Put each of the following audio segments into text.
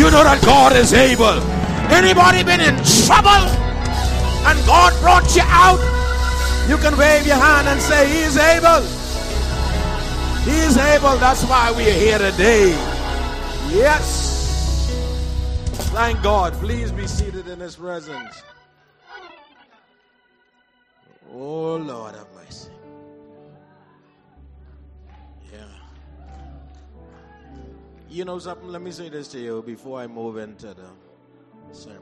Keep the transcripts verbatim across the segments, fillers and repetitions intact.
You know that God is able. Anybody been in trouble and God brought you out? You can wave your hand and say, He is able. He is able. That's why we are here today. Yes. Thank God. Please be seated in His presence. Oh, Lord have mercy. Yeah. You know something? Let me say this to you before I move into the sermon.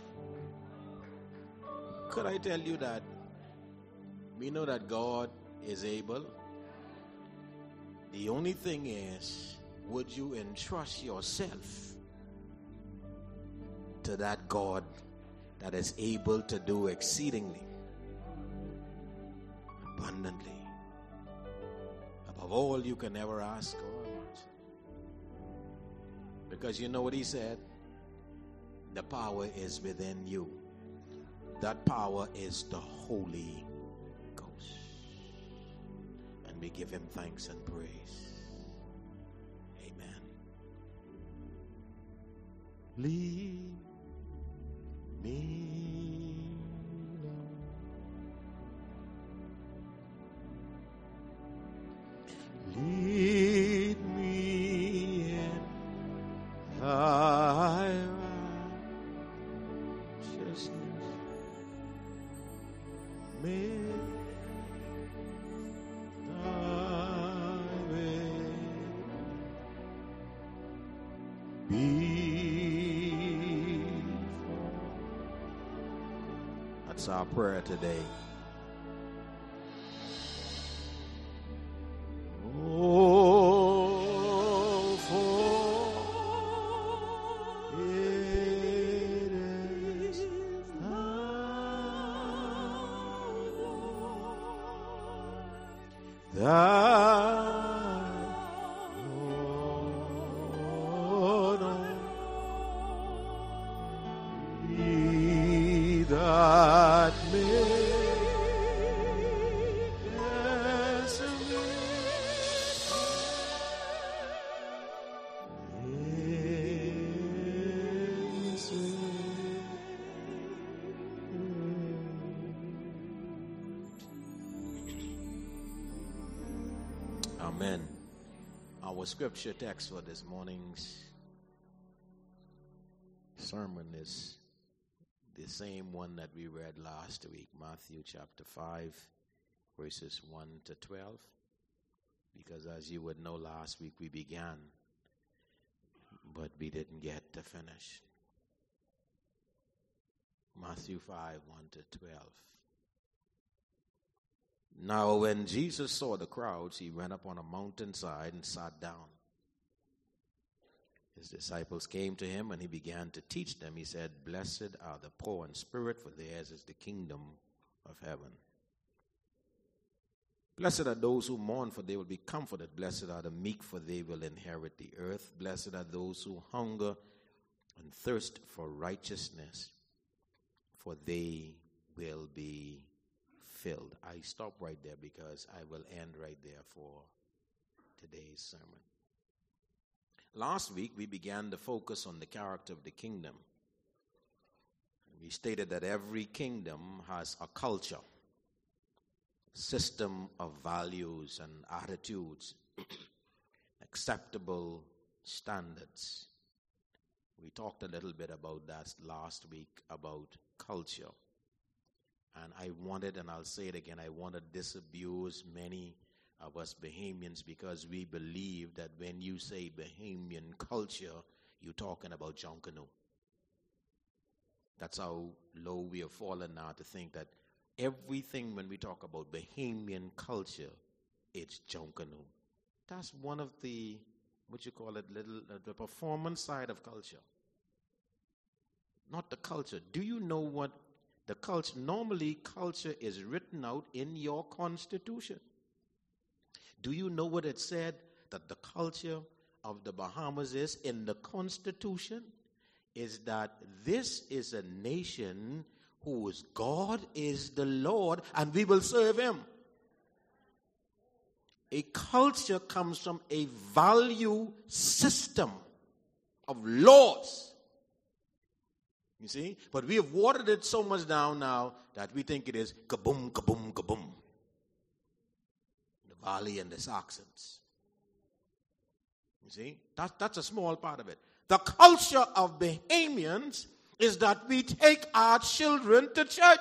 Could I tell you that we know that God is able? The only thing is, would you entrust yourself to that God that is able to do exceedingly, abundantly, above all you can ever ask or imagine? Because you know what He said? The power is within you. That power is the Holy Ghost. And we give Him thanks and praise. Amen. Lead me, Lord. Lead me in Thy righteousness. May Thy will be for. That's our prayer today. Oh, for it is Thy Lord, He that makes a way is Amen. Our scripture text for this morning's sermon is the same one that we read last week, Matthew chapter five, verses one to twelve. Because as you would know, last week we began, but we didn't get to finish. Matthew five, one to twelve. Now when Jesus saw the crowds, He went up on a mountainside and sat down. His disciples came to Him, and He began to teach them. He said, Blessed are the poor in spirit, for theirs is the kingdom of heaven. Blessed are those who mourn, for they will be comforted. Blessed are the meek, for they will inherit the earth. Blessed are those who hunger and thirst for righteousness, for they will be filled. I stop right there because I will end right there for today's sermon. Last week we began to focus on the character of the kingdom. We stated that every kingdom has a culture, system of values and attitudes, acceptable standards. We talked a little bit about that last week, about culture. And I wanted, and I'll say it again, I want to disabuse many of us Bahamians because we believe that when you say Bahamian culture, you're talking about Junkanoo. That's how low we have fallen now to think that everything when we talk about Bahamian culture, it's Junkanoo. That's one of the, what you call it, little uh, the performance side of culture. Not the culture. Do you know what the culture, normally culture is written out in your constitution. Do you know what it said that the culture of the Bahamas is in the constitution? Is that this is a nation whose God is the Lord and we will serve Him. A culture comes from a value system of laws You see? But we have watered it so much down now that we think it is kaboom, kaboom, kaboom. The Valley and the Saxons. You see? That, that's a small part of it. The culture of Bahamians is that we take our children to church.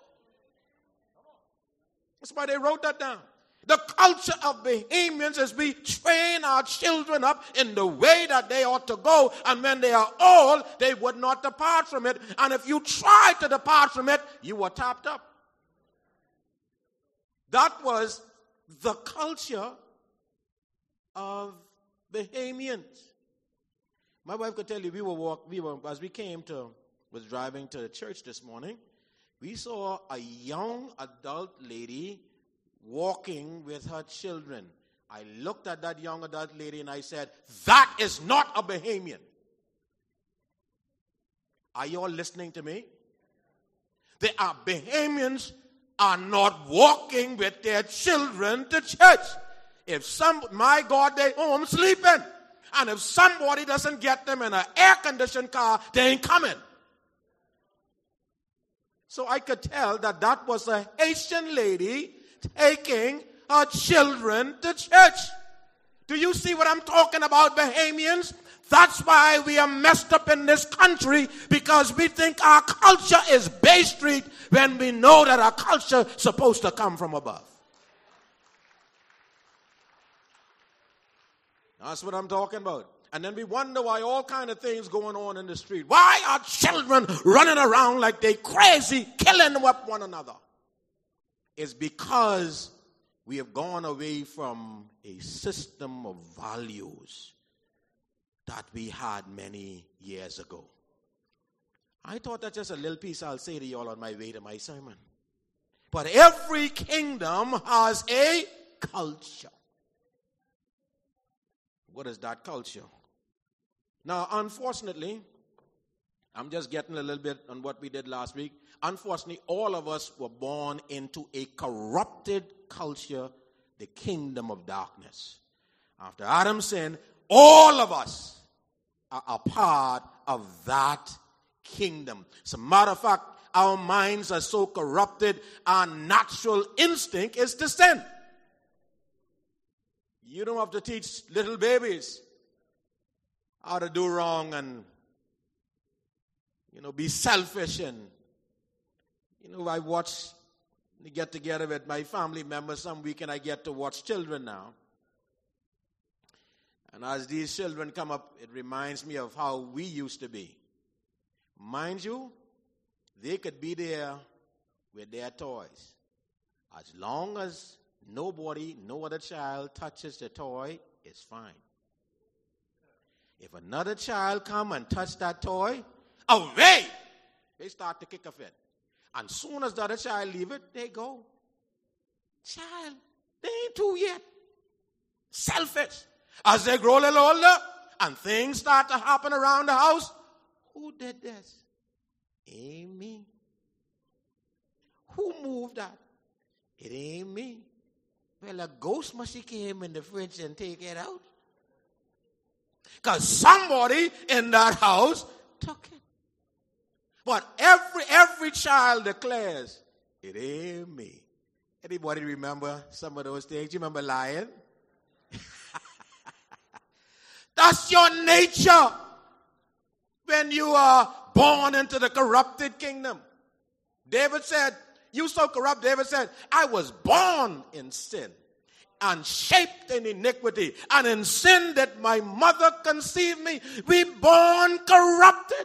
That's why they wrote that down. The culture of Bahamians is we train our children up in the way that they ought to go, and when they are old, they would not depart from it. And if you try to depart from it, you were tapped up. That was the culture of Bahamians. My wife could tell you, we were walk, we were as we came to was driving to the church this morning. We saw a young adult lady walking with her children. I looked at that young adult lady and I said, that is not a Bahamian. Are you all listening to me? They are Bahamians are not walking with their children to church. If some, my God, they home sleeping. And if somebody doesn't get them in an air-conditioned car, they ain't coming. So I could tell that that was a Haitian lady taking her children to church. Do you see what I'm talking about, Bahamians? That's why we are messed up in this country, because we think our culture is Bay Street when we know that our culture is supposed to come from above. That's what I'm talking about. And then we wonder why all kind of things going on in the street. Why are children running around like they crazy, killing up one another? It's because we have gone away from a system of values that we had many years ago. I thought that's just a little piece I'll say to you all on my way to my sermon. But every kingdom has a culture. What is that culture? Now, unfortunately, I'm just getting a little bit on what we did last week. Unfortunately, all of us were born into a corrupted culture, the kingdom of darkness. After Adam sinned, all of us are a part of that kingdom. As a matter of fact, our minds are so corrupted, our natural instinct is to sin. You don't have to teach little babies how to do wrong and, you know, be selfish. And, you know, I watch, get together with my family members some week and I get to watch children now. And as these children come up, it reminds me of how we used to be. Mind you, they could be there with their toys. As long as nobody, no other child touches the toy, it's fine. If another child come and touch that toy, away! They start to kick a fit. And soon as the other child leave it, they go, child, they ain't two yet. Selfish. As they grow a little older and things start to happen around the house, who did this? Ain't me. Who moved that? It ain't me. Well, a ghost must have came in the fridge and take it out. Because somebody in that house took it. But every every child declares, it ain't me. Anybody remember some of those things? You remember lying? That's your nature when you are born into the corrupted kingdom. David said, you so corrupt, David said, I was born in sin and shaped in iniquity, and in sin that my mother conceived me. We born corrupted.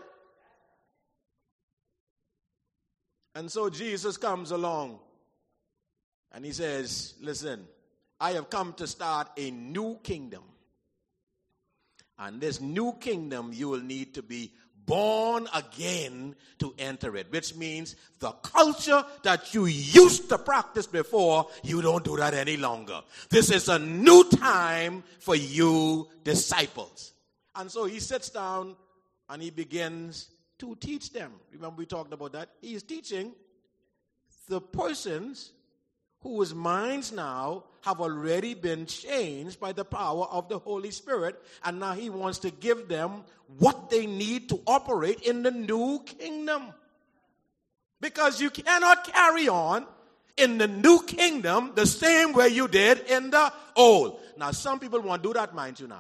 And so Jesus comes along and he says, listen, I have come to start a new kingdom. And this new kingdom, you will need to be born again to enter it, which means the culture that you used to practice before, you don't do that any longer. This is a new time for you disciples. And so he sits down and he begins to teach them. Remember we talked about that? He is teaching the persons whose minds now have already been changed by the power of the Holy Spirit, and now he wants to give them what they need to operate in the new kingdom. Because you cannot carry on in the new kingdom the same way you did in the old. Now, some people want to do that, mind you now.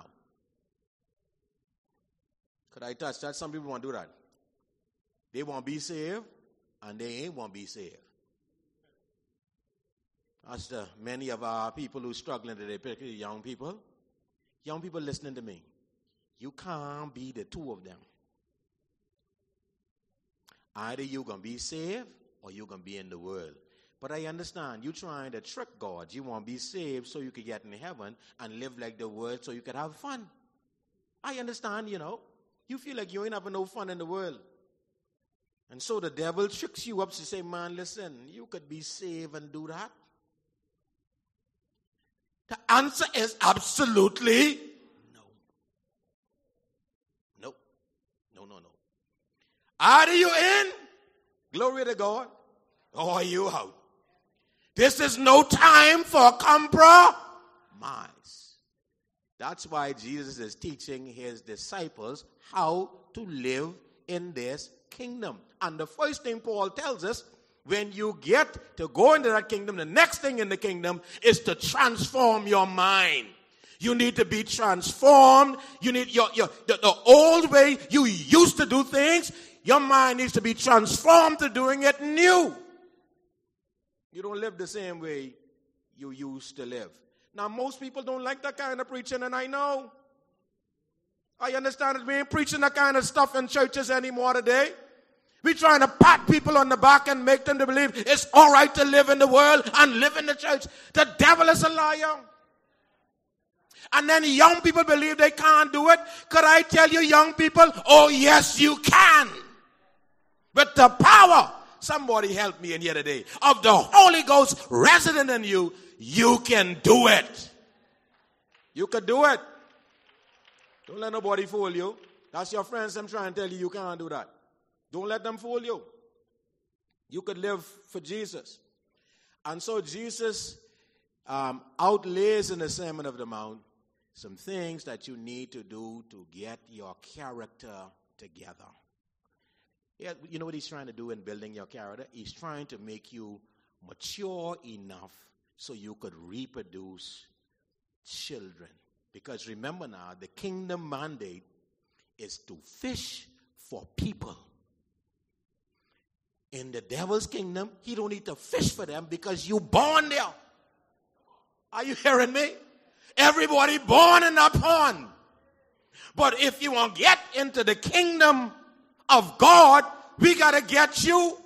Could I touch that? Some people want to do that. They want to be saved, and they ain't want to be saved. That's the many of our people who are struggling today, particularly young people. Young people listening to me. You can't be the two of them. Either you're going to be saved or you're going to be in the world. But I understand you're trying to trick God. You want to be saved so you can get in heaven and live like the world so you can have fun. I understand, you know. You feel like you ain't having no fun in the world. And so the devil tricks you up to say, man, listen, you could be saved and do that. The answer is absolutely no. No. No, no, no. Are you in? Glory to God. Or are you out? This is no time for compromise. That's why Jesus is teaching his disciples how to live in this kingdom. And the first thing Paul tells us, when you get to go into that kingdom, the next thing in the kingdom is to transform your mind. You need to be transformed. You need your, your the, the old way you used to do things, your mind needs to be transformed to doing it new. You don't live the same way you used to live. Now, most people don't like that kind of preaching, and I know. I understand that we ain't preaching that kind of stuff in churches anymore today. We're trying to pat people on the back and make them to believe it's all right to live in the world and live in the church. The devil is a liar. And then young people believe they can't do it. Could I tell you, young people, oh yes, you can. With the power, somebody help me in here today, of the Holy Ghost resident in you, you can do it. You can do it. Don't let nobody fool you. That's your friends. I'm trying to tell you, you can't do that. Don't let them fool you. You could live for Jesus. And so Jesus um, outlays in the Sermon of the Mount some things that you need to do to get your character together. Yeah, you know what he's trying to do in building your character? He's trying to make you mature enough so you could reproduce children. Because remember now, the kingdom mandate is to fish for people. In the devil's kingdom, he don't need to fish for them because you born there. Are you hearing me? Everybody born in that pond. But if you want to get into the kingdom of God, we got to get you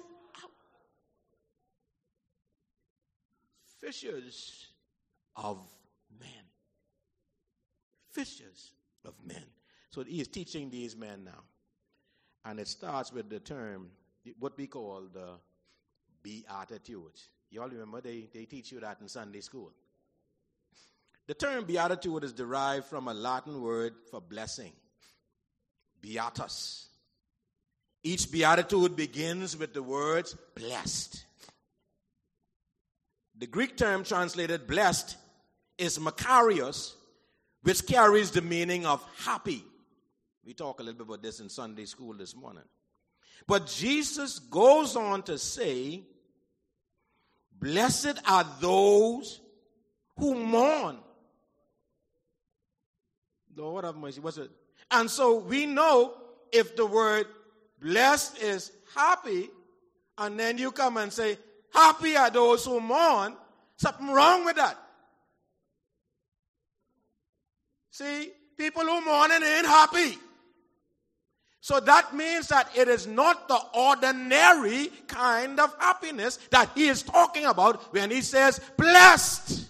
fishers of men. Fishers of men. So he is teaching these men now. And it starts with the term, what we call the Beatitudes. You all remember they, they teach you that in Sunday school. The term beatitude is derived from a Latin word for blessing. Beatus. Each beatitude begins with the words blessed. The Greek term translated blessed is makarios, which carries the meaning of happy. We talked a little bit about this in Sunday school this morning. But Jesus goes on to say, blessed are those who mourn. Lord have mercy. What's it? And so we know if the word blessed is happy, and then you come and say, happy are those who mourn, something wrong with that. See, people who mourn ain't happy. So that means that it is not the ordinary kind of happiness that he is talking about when he says blessed.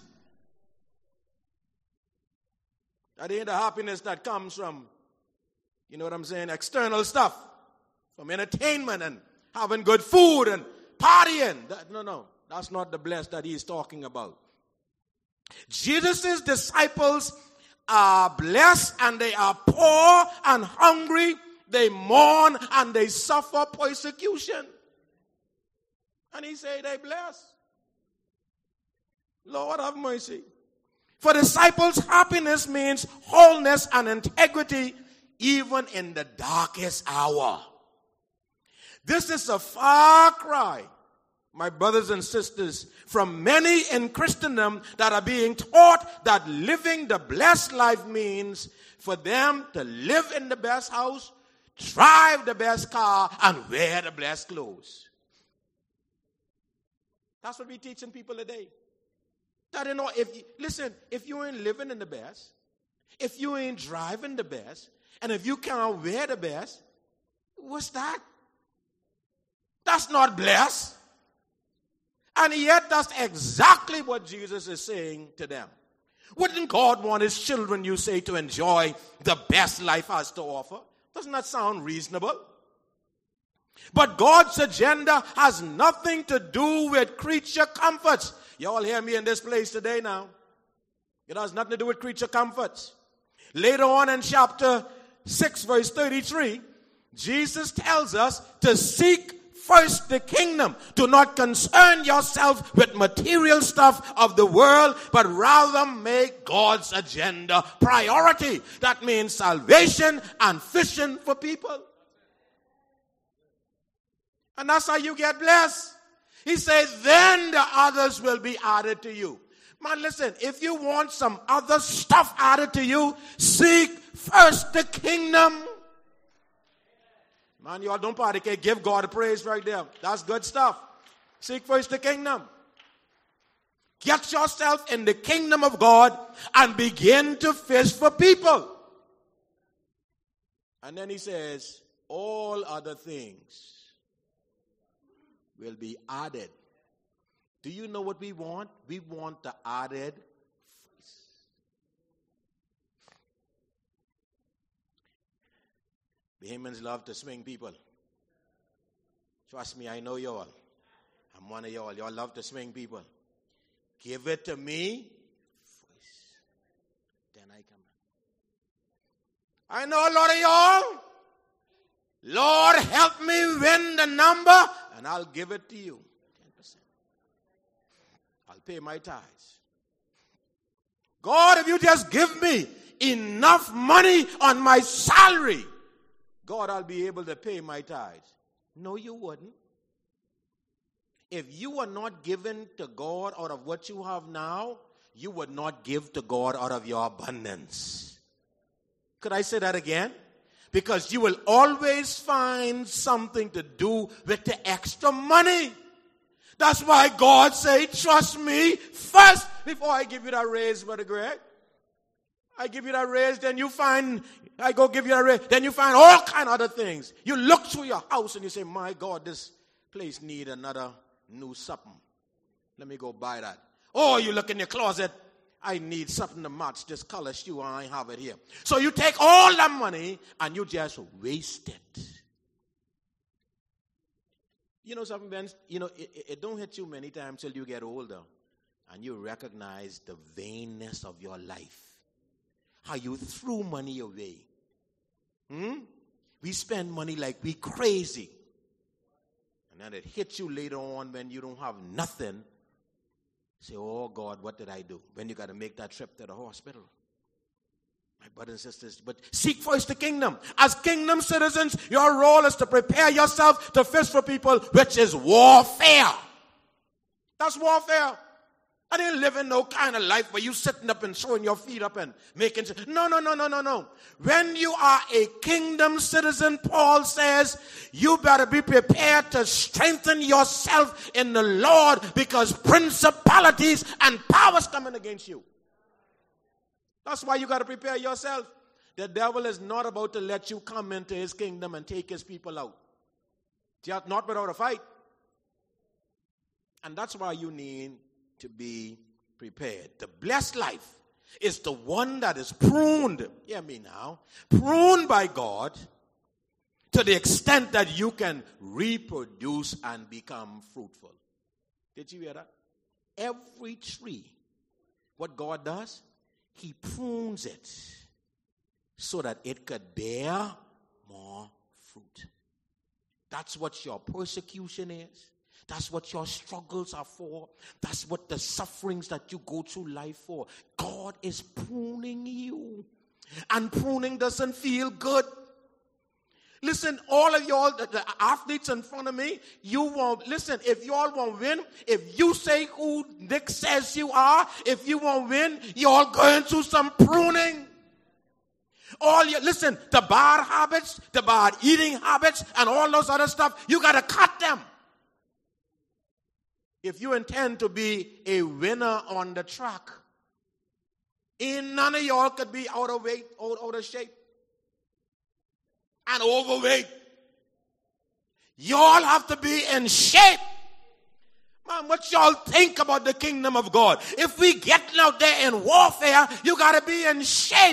That ain't the happiness that comes from, you know what I'm saying, external stuff. From entertainment and having good food and partying. That, no, no. That's not the blessed that he's talking about. Jesus' disciples are blessed and they are poor and hungry. They mourn and they suffer persecution. And he say they blessed. Lord have mercy. For disciples, happiness means wholeness and integrity even in the darkest hour. This is a far cry, my brothers and sisters, from many in Christendom that are being taught that living the blessed life means for them to live in the best house, drive the best car, and wear the best clothes. That's what we're teaching people today. That you know, if you, listen, if you ain't living in the best, if you ain't driving the best, and if you can't wear the best, what's that? That's not blessed. And yet that's exactly what Jesus is saying to them. Wouldn't God want his children, you say, to enjoy the best life has to offer? Doesn't that sound reasonable? But God's agenda has nothing to do with creature comforts. You all hear me in this place today now? It has nothing to do with creature comforts. Later on in chapter six, verse thirty-three, Jesus tells us to seek first the kingdom. Do not concern yourself with material stuff of the world, but rather make God's agenda priority. That means salvation and fishing for people. And that's how you get blessed. He says, then the others will be added to you. Man, listen, if you want some other stuff added to you, seek first the kingdom. Man, y'all don't party. Give God a praise right there. That's good stuff. Seek first the kingdom. Get yourself in the kingdom of God and begin to fish for people. And then he says, all other things will be added. Do you know what we want? We want the added first. Bahamians love to swing people. Trust me, I know y'all. I'm one of y'all. Y'all love to swing people. Give it to me first. Then I come. I know a lot of y'all. Lord, help me win the number, and I'll give it to you. ten percent. I'll pay my tithes. God, if you just give me enough money on my salary, God, I'll be able to pay my tithes. No, you wouldn't. If you were not given to God out of what you have now, you would not give to God out of your abundance. Could I say that again? Because you will always find something to do with the extra money. That's why God said, trust me first before I give you that raise, Brother Greg. I give you that raise, then you find, I go give you that raise, then you find all kind of other things. You look through your house and you say, my God, this place need another new something. Let me go buy that. Or you look in your closet, I need something to match this color shoe, and I have it here. So you take all that money and you just waste it. You know something, Ben? You know, it, it don't hit you many times till you get older and you recognize the vainness of your life. How you threw money away. Hmm? We spend money like we crazy. And then it hits you later on when you don't have nothing. Say, oh God, what did I do? When you got to make that trip to the hospital. My brothers and sisters, but seek first the kingdom. As kingdom citizens, your role is to prepare yourself to fish for people, which is warfare. That's warfare. I didn't live in no kind of life where you sitting up and throwing your feet up and making... No, no, no, no, no, no. When you are a kingdom citizen, Paul says, you better be prepared to strengthen yourself in the Lord because principalities and powers coming against you. That's why you got to prepare yourself. The devil is not about to let you come into his kingdom and take his people out. Just not without a fight. And that's why you need to be prepared. The blessed life is the one that is pruned, hear me now, pruned by God to the extent that you can reproduce and become fruitful. Did you hear that? Every tree, what God does, he prunes it so that it could bear more fruit. That's what your persecution is. That's what your struggles are for. That's what the sufferings that you go through life for. God is pruning you. And pruning doesn't feel good. Listen, all of y'all, the, the athletes in front of me, you won't, listen, if y'all won't win, if you say who Nick says you are, if you won't win, y'all going through some pruning. All your, listen, the bad habits, the bad eating habits, and all those other stuff, you got to cut them. If you intend to be a winner on the track, ain't none of y'all could be out of weight, out, out of shape, and overweight. Y'all have to be in shape. Man, what y'all think about the kingdom of God? If we getting out there in warfare, you got to be in shape.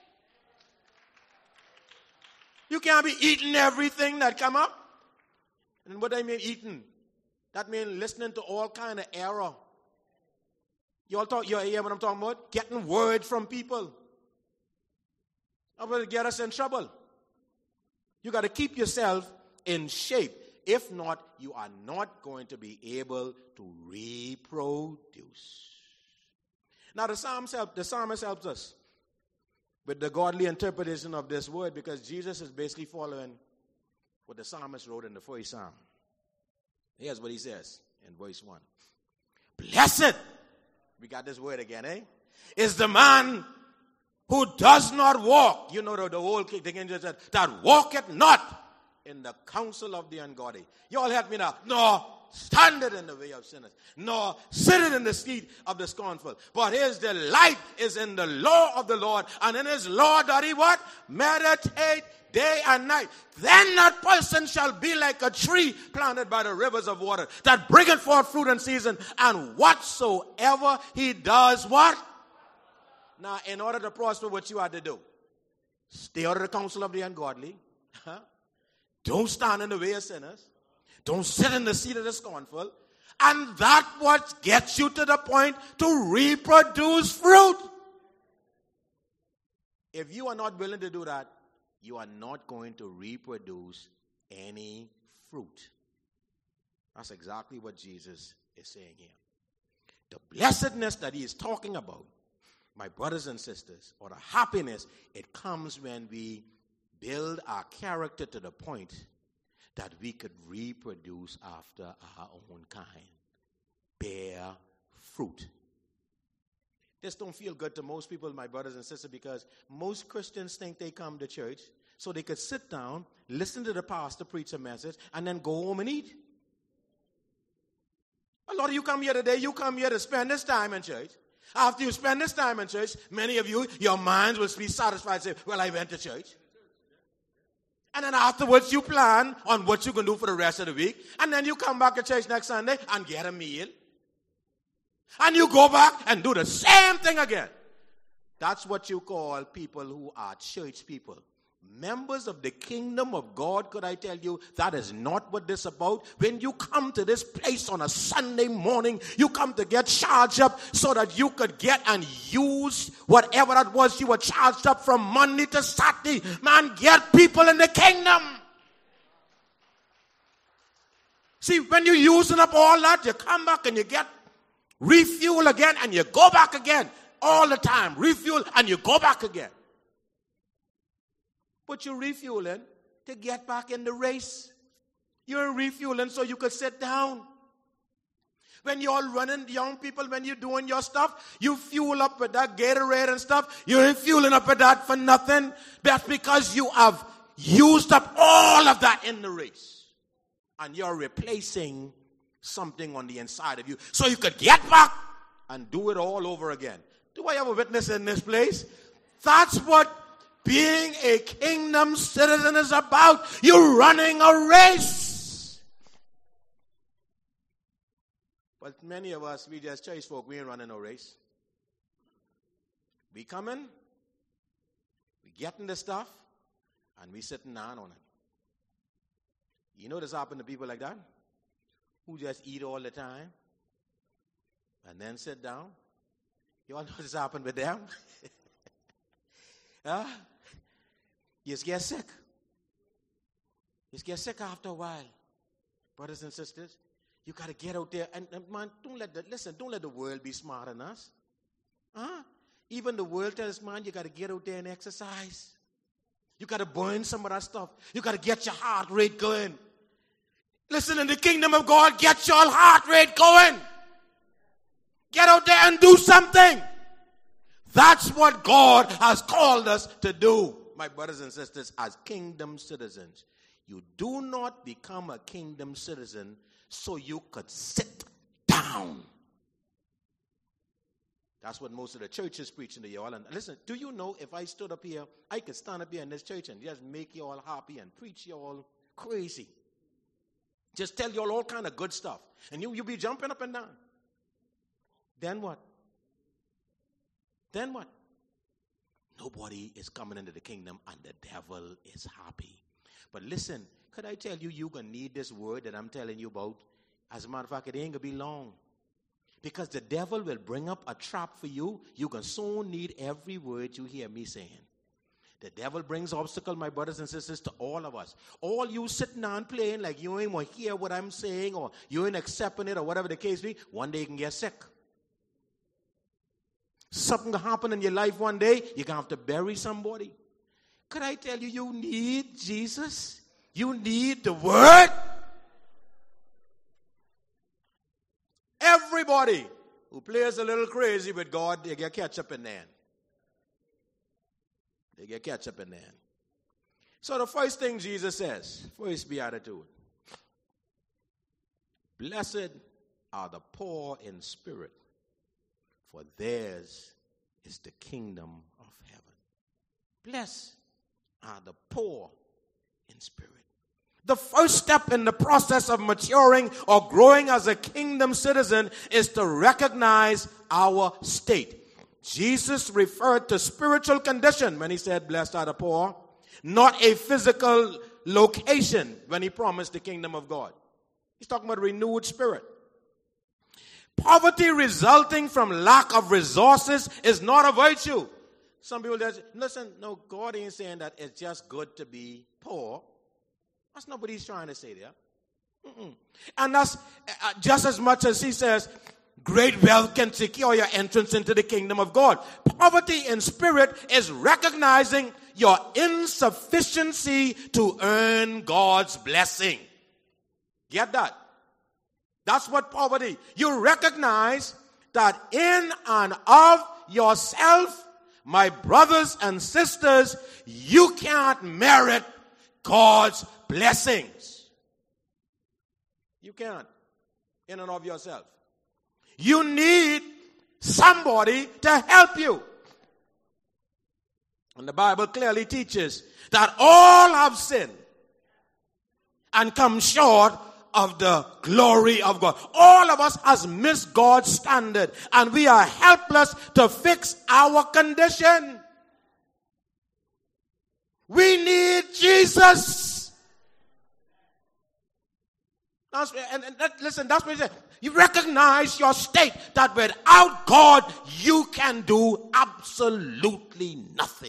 You can't be eating everything that come up. And what I mean eating? That means listening to all kind of error. You all talk, you hear what I'm talking about? Getting word from people. That will get us in trouble. You got to keep yourself in shape. If not, you are not going to be able to reproduce. Now the Psalms help, the psalmist helps us with the godly interpretation of this word, because Jesus is basically following what the psalmist wrote in the first psalm. Here's what he says in verse one. Blessed, we got this word again, eh? Is the man who does not walk, you know the, the whole thing just said, that walketh not in the counsel of the ungodly. You all help me now. No, standeth in the way of sinners. No, sitteth in the seat of the scornful. But his delight is in the law of the Lord, and in his law that he what? Meditate day and night. Then that person shall be like a tree planted by the rivers of water, that bringeth forth fruit in season, and whatsoever he does, what? Now, in order to prosper, what you have to do? Stay out of the counsel of the ungodly. Huh? Don't stand in the way of sinners. Don't sit in the seat of the scornful. And that's what gets you to the point to reproduce fruit. If you are not willing to do that, you are not going to reproduce any fruit. That's exactly what Jesus is saying here. The blessedness that he is talking about, my brothers and sisters, or the happiness, it comes when we build our character to the point that we could reproduce after our own kind. Bear fruit. This don't feel good to most people, my brothers and sisters, because most Christians think they come to church so they could sit down, listen to the pastor preach a message, and then go home and eat. A lot of you come here today, you come here to spend this time in church. After you spend this time in church, many of you, your minds will be satisfied and say, well, I went to church. And then afterwards, you plan on what you can do for the rest of the week. And then you come back to church next Sunday and get a meal. And you go back and do the same thing again. That's what you call people who are church people. Members of the kingdom of God, could I tell you, that is not what this is about. When you come to this place on a Sunday morning, you come to get charged up so that you could get and use whatever that was you were charged up from Monday to Saturday. Man, get people in the kingdom. See, when you're using up all that, you come back and you get refuel again and you go back again. All the time, refuel and you go back again. But you're refueling to get back in the race. You're refueling so you could sit down. When you're running, young people, when you're doing your stuff, you fuel up with that Gatorade and stuff. You're fueling up with that for nothing. That's because you have used up all of that in the race. And you're replacing something on the inside of you so you could get back and do it all over again. Do I have a witness in this place? That's what being a kingdom citizen is about. You're running a race. But many of us, we just church folk, we ain't running no race. We coming, we getting the stuff, and we sitting down on it. You know this happen to people like that? Who just eat all the time and then sit down. You all know this happen with them? Huh? You just get sick. You just get sick after a while. Brothers and sisters, You got to get out there. And, and man, don't let the, listen, don't let the world be smarter than us. Huh? Even the world tells man, you got to get out there and exercise. You got to burn some of that stuff. You got to get your heart rate going. Listen, in the kingdom of God, get your heart rate going. Get out there and do something. That's what God has called us to do, my brothers and sisters, as kingdom citizens. You do not become a kingdom citizen so you could sit down. That's what most of the church is preaching to you all. And listen, do you know if I stood up here, I could stand up here in this church and just make you all happy and preach you all crazy. Just tell you all all kind of good stuff. And you, you'll be jumping up and down. Then what? Then what? Nobody is coming into the kingdom and the devil is happy. But listen, could I tell you, you're going to need this word that I'm telling you about? As a matter of fact, it ain't going to be long. Because the devil will bring up a trap for you. You're going to soon need every word you hear me saying. The devil brings obstacles, my brothers and sisters, to all of us. All you sitting down playing like you ain't want to hear what I'm saying or you ain't accepting it or whatever the case be, one day you can get sick. Something can happen in your life one day, you're going to have to bury somebody. Could I tell you, you need Jesus? You need the word? Everybody who plays a little crazy with God, they get ketchup in there. They get ketchup in there. So the first thing Jesus says, first beatitude. Blessed are the poor in spirit, for theirs is the kingdom of heaven. Blessed are the poor in spirit. The first step in the process of maturing or growing as a kingdom citizen is to recognize our state. Jesus referred to spiritual condition when he said, blessed are the poor, not a physical location when he promised the kingdom of God. He's talking about a renewed spirit. Poverty resulting from lack of resources is not a virtue. Some people just, listen, no, God ain't saying that it's just good to be poor. That's not what he's trying to say there. Mm-mm. And that's uh, just as much as he says, great wealth can secure your entrance into the kingdom of God. Poverty in spirit is recognizing your insufficiency to earn God's blessing. Get that? That's what poverty. You recognize that in and of yourself, my brothers and sisters, you can't merit God's blessings. You can't in and of yourself. You need somebody to help you. And the Bible clearly teaches that all have sinned and come short of the glory of God. All of us has missed God's standard and we are helpless to fix our condition. We need Jesus. That's, and, and that, listen, that's what he said. You recognize your state that without God, you can do absolutely nothing.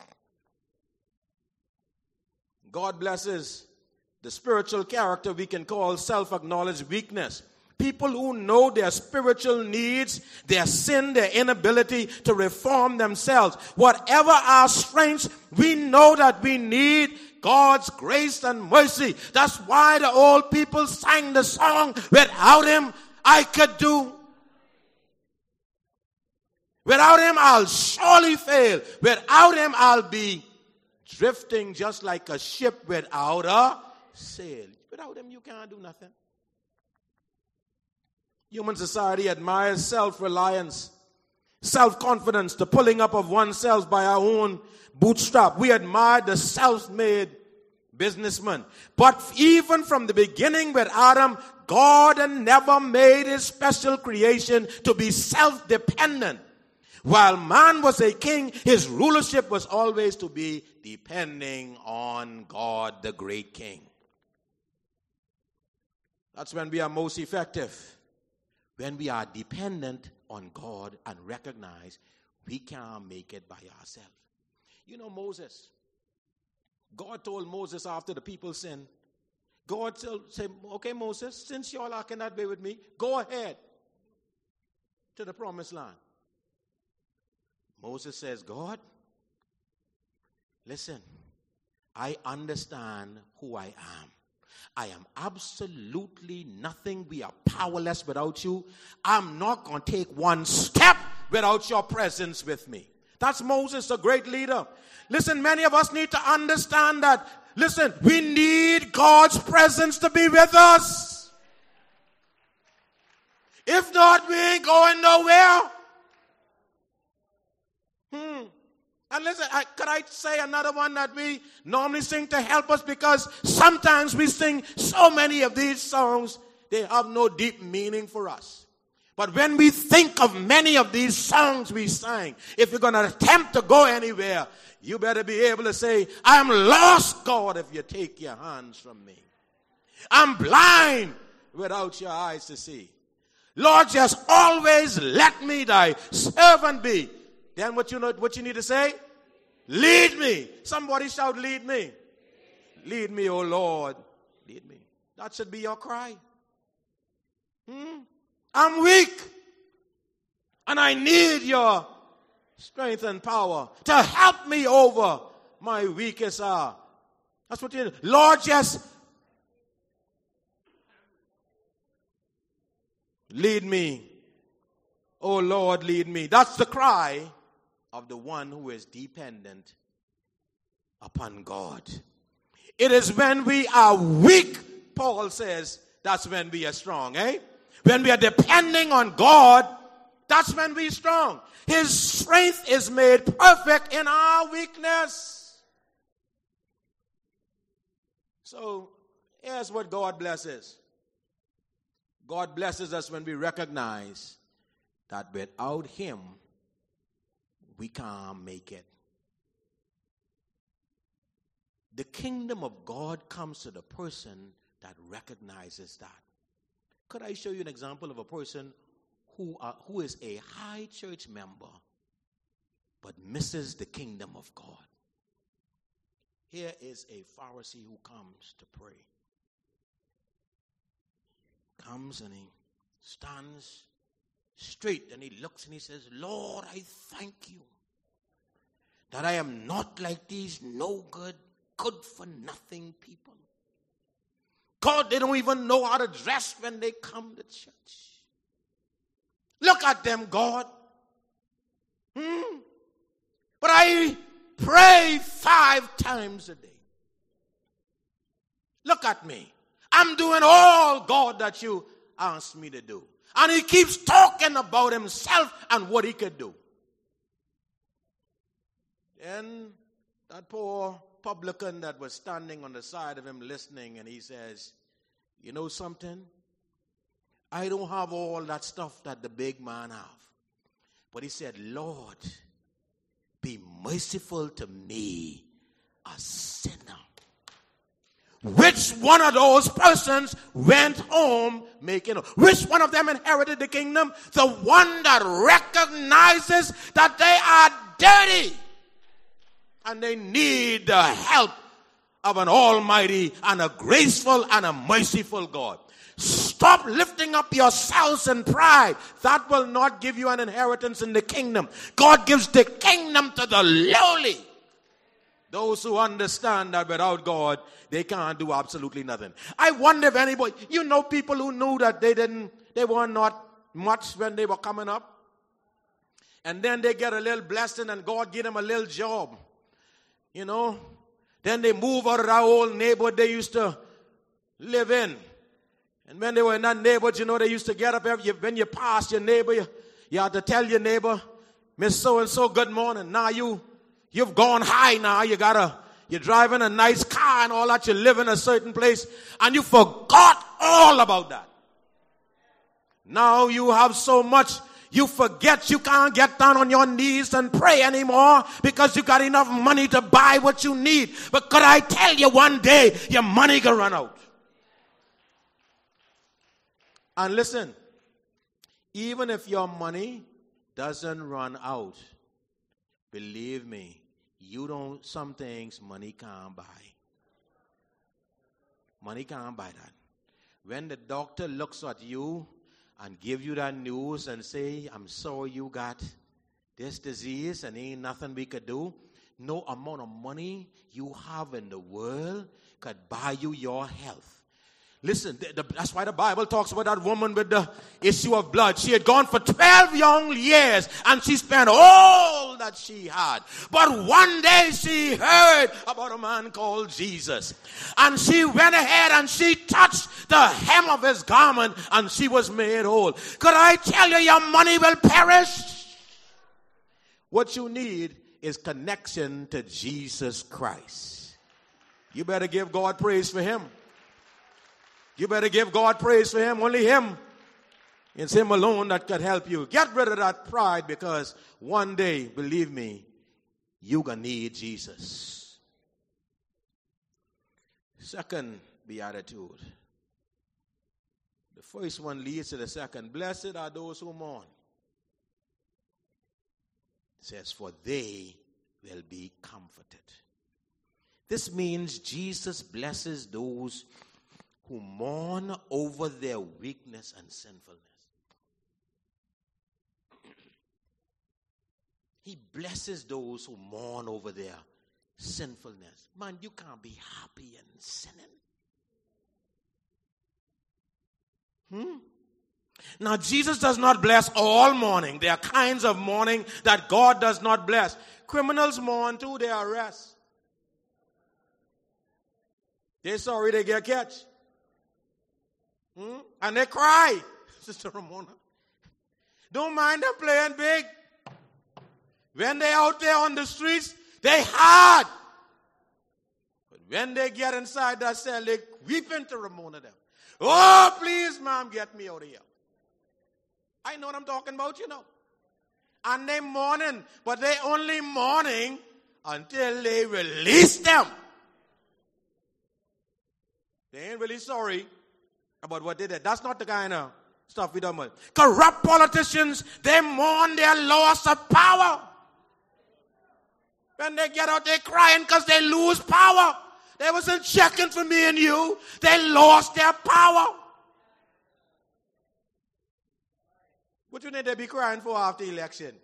God blesses the spiritual character we can call self-acknowledged weakness. People who know their spiritual needs, their sin, their inability to reform themselves. Whatever our strengths, we know that we need God's grace and mercy. That's why the old people sang the song, without him, I could do. Without him, I'll surely fail. Without him, I'll be drifting just like a ship without a sail. Without him, you can't do nothing. Human society admires self-reliance, self-confidence, the pulling up of oneself by our own bootstrap. We admire the self-made businessman. But even from the beginning with Adam, God never made his special creation to be self-dependent. While man was a king, his rulership was always to be depending on God, the great king. That's when we are most effective. When we are dependent on God and recognize we can't make it by ourselves. You know Moses. God told Moses after the people sinned, God said, okay, Moses, since y'all are cannot be with me, go ahead to the promised land. Moses says, God, listen, I understand who I am. I am absolutely nothing. We are powerless without you. I'm not going to take one step without your presence with me. That's Moses, a great leader. Listen, many of us need to understand that. Listen, we need God's presence to be with us. If not, we ain't going nowhere. Hmm. And listen, I, could I say another one that we normally sing to help us? Because sometimes we sing so many of these songs, they have no deep meaning for us. But when we think of many of these songs we sang, if you're going to attempt to go anywhere, you better be able to say, I'm lost, God, if you take your hands from me. I'm blind without your eyes to see. Lord, just always let me thy servant be. Then what you know, what you need to say? Lead me. Somebody shout, lead me. Lead me, oh Lord. Lead me. That should be your cry. Hmm? I'm weak. And I need your strength and power to help me over my weakest hour. That's what you need. Lord, just lead me. Oh Lord, lead me. That's the cry of the one who is dependent upon God. It is when we are weak, Paul says, that's when we are strong, eh? When we are depending on God, that's when we are strong. His strength is made perfect in our weakness. So, here's what God blesses. God blesses us when we recognize that without him, we can't make it. The kingdom of God comes to the person that recognizes that. Could I show you an example of a person who, are, who is a high church member but misses the kingdom of God? Here is a Pharisee who comes to pray. Comes and he stands straight and he looks and he says, Lord, I thank you that I am not like these no good, good for nothing people. God, they don't even know how to dress when they come to church. Look at them, God. Hmm? But I pray five times a day. Look at me. I'm doing all, God, that you asked me to do. And he keeps talking about himself and what he could do. Then that poor publican that was standing on the side of him listening, and he says, you know something? I don't have all that stuff that the big man have. But he said, Lord, be merciful to me, a sinner. Which one of those persons went home making? Which one of them inherited the kingdom? The one that recognizes that they are dirty and they need the help of an almighty and a graceful and a merciful God. Stop lifting up yourselves in pride. That will not give you an inheritance in the kingdom. God gives the kingdom to the lowly. Those who understand that without God, they can't do absolutely nothing. I wonder if anybody, you know people who knew that they didn't, they were not much when they were coming up. And then they get a little blessing and God give them a little job. You know, then they move out of that old neighborhood they used to live in. And when they were in that neighborhood, you know, they used to get up every, when you pass your neighbor, you, you had to tell your neighbor, Miss So-and-so, good morning. Now you, you've gone high now. You got a, you're driving a nice car and all that. You live in a certain place. And you forgot all about that. Now you have so much, you forget you can't get down on your knees and pray anymore because you got enough money to buy what you need. But could I tell you one day, your money can run out. And listen, even if your money doesn't run out, believe me, you don't, some things money can't buy. Money can't buy that. When the doctor looks at you and give you that news and say, I'm sorry you got this disease and ain't nothing we could do, no amount of money you have in the world could buy you your health. Listen, the, the, that's why the Bible talks about that woman with the issue of blood. She had gone for twelve young years and she spent all that she had. But one day she heard about a man called Jesus. And she went ahead and she touched the hem of his garment and she was made whole. Could I tell you, your money will perish? What you need is connection to Jesus Christ. You better give God praise for him. You better give God praise for him. Only him. It's him alone that could help you. Get rid of that pride, because one day, believe me, you're going to need Jesus. Second beatitude. The first one leads to the second. Blessed are those who mourn. It says, for they will be comforted. This means Jesus blesses those who mourn over their weakness and sinfulness. He blesses those who mourn over their sinfulness. Man, you can't be happy and sinning. Hmm? Now, Jesus does not bless all mourning. There are kinds of mourning that God does not bless. Criminals mourn too, they arrest. They're sorry they get catch. Hmm? And they cry. Sister Ramona, don't mind them playing big. When they're out there on the streets, they hard. But when they get inside that cell, they weeping to Ramona them. Oh, please, mom, get me out of here. I know what I'm talking about, you know. And they mourning, but they only mourning until they release them. They ain't really sorry about what they did. That's not the kind of stuff we don't want. Corrupt politicians, they mourn their loss of power. When they get out, they're crying because they lose power. They wasn't checking for me and you. They lost their power. What you need to be crying for after election?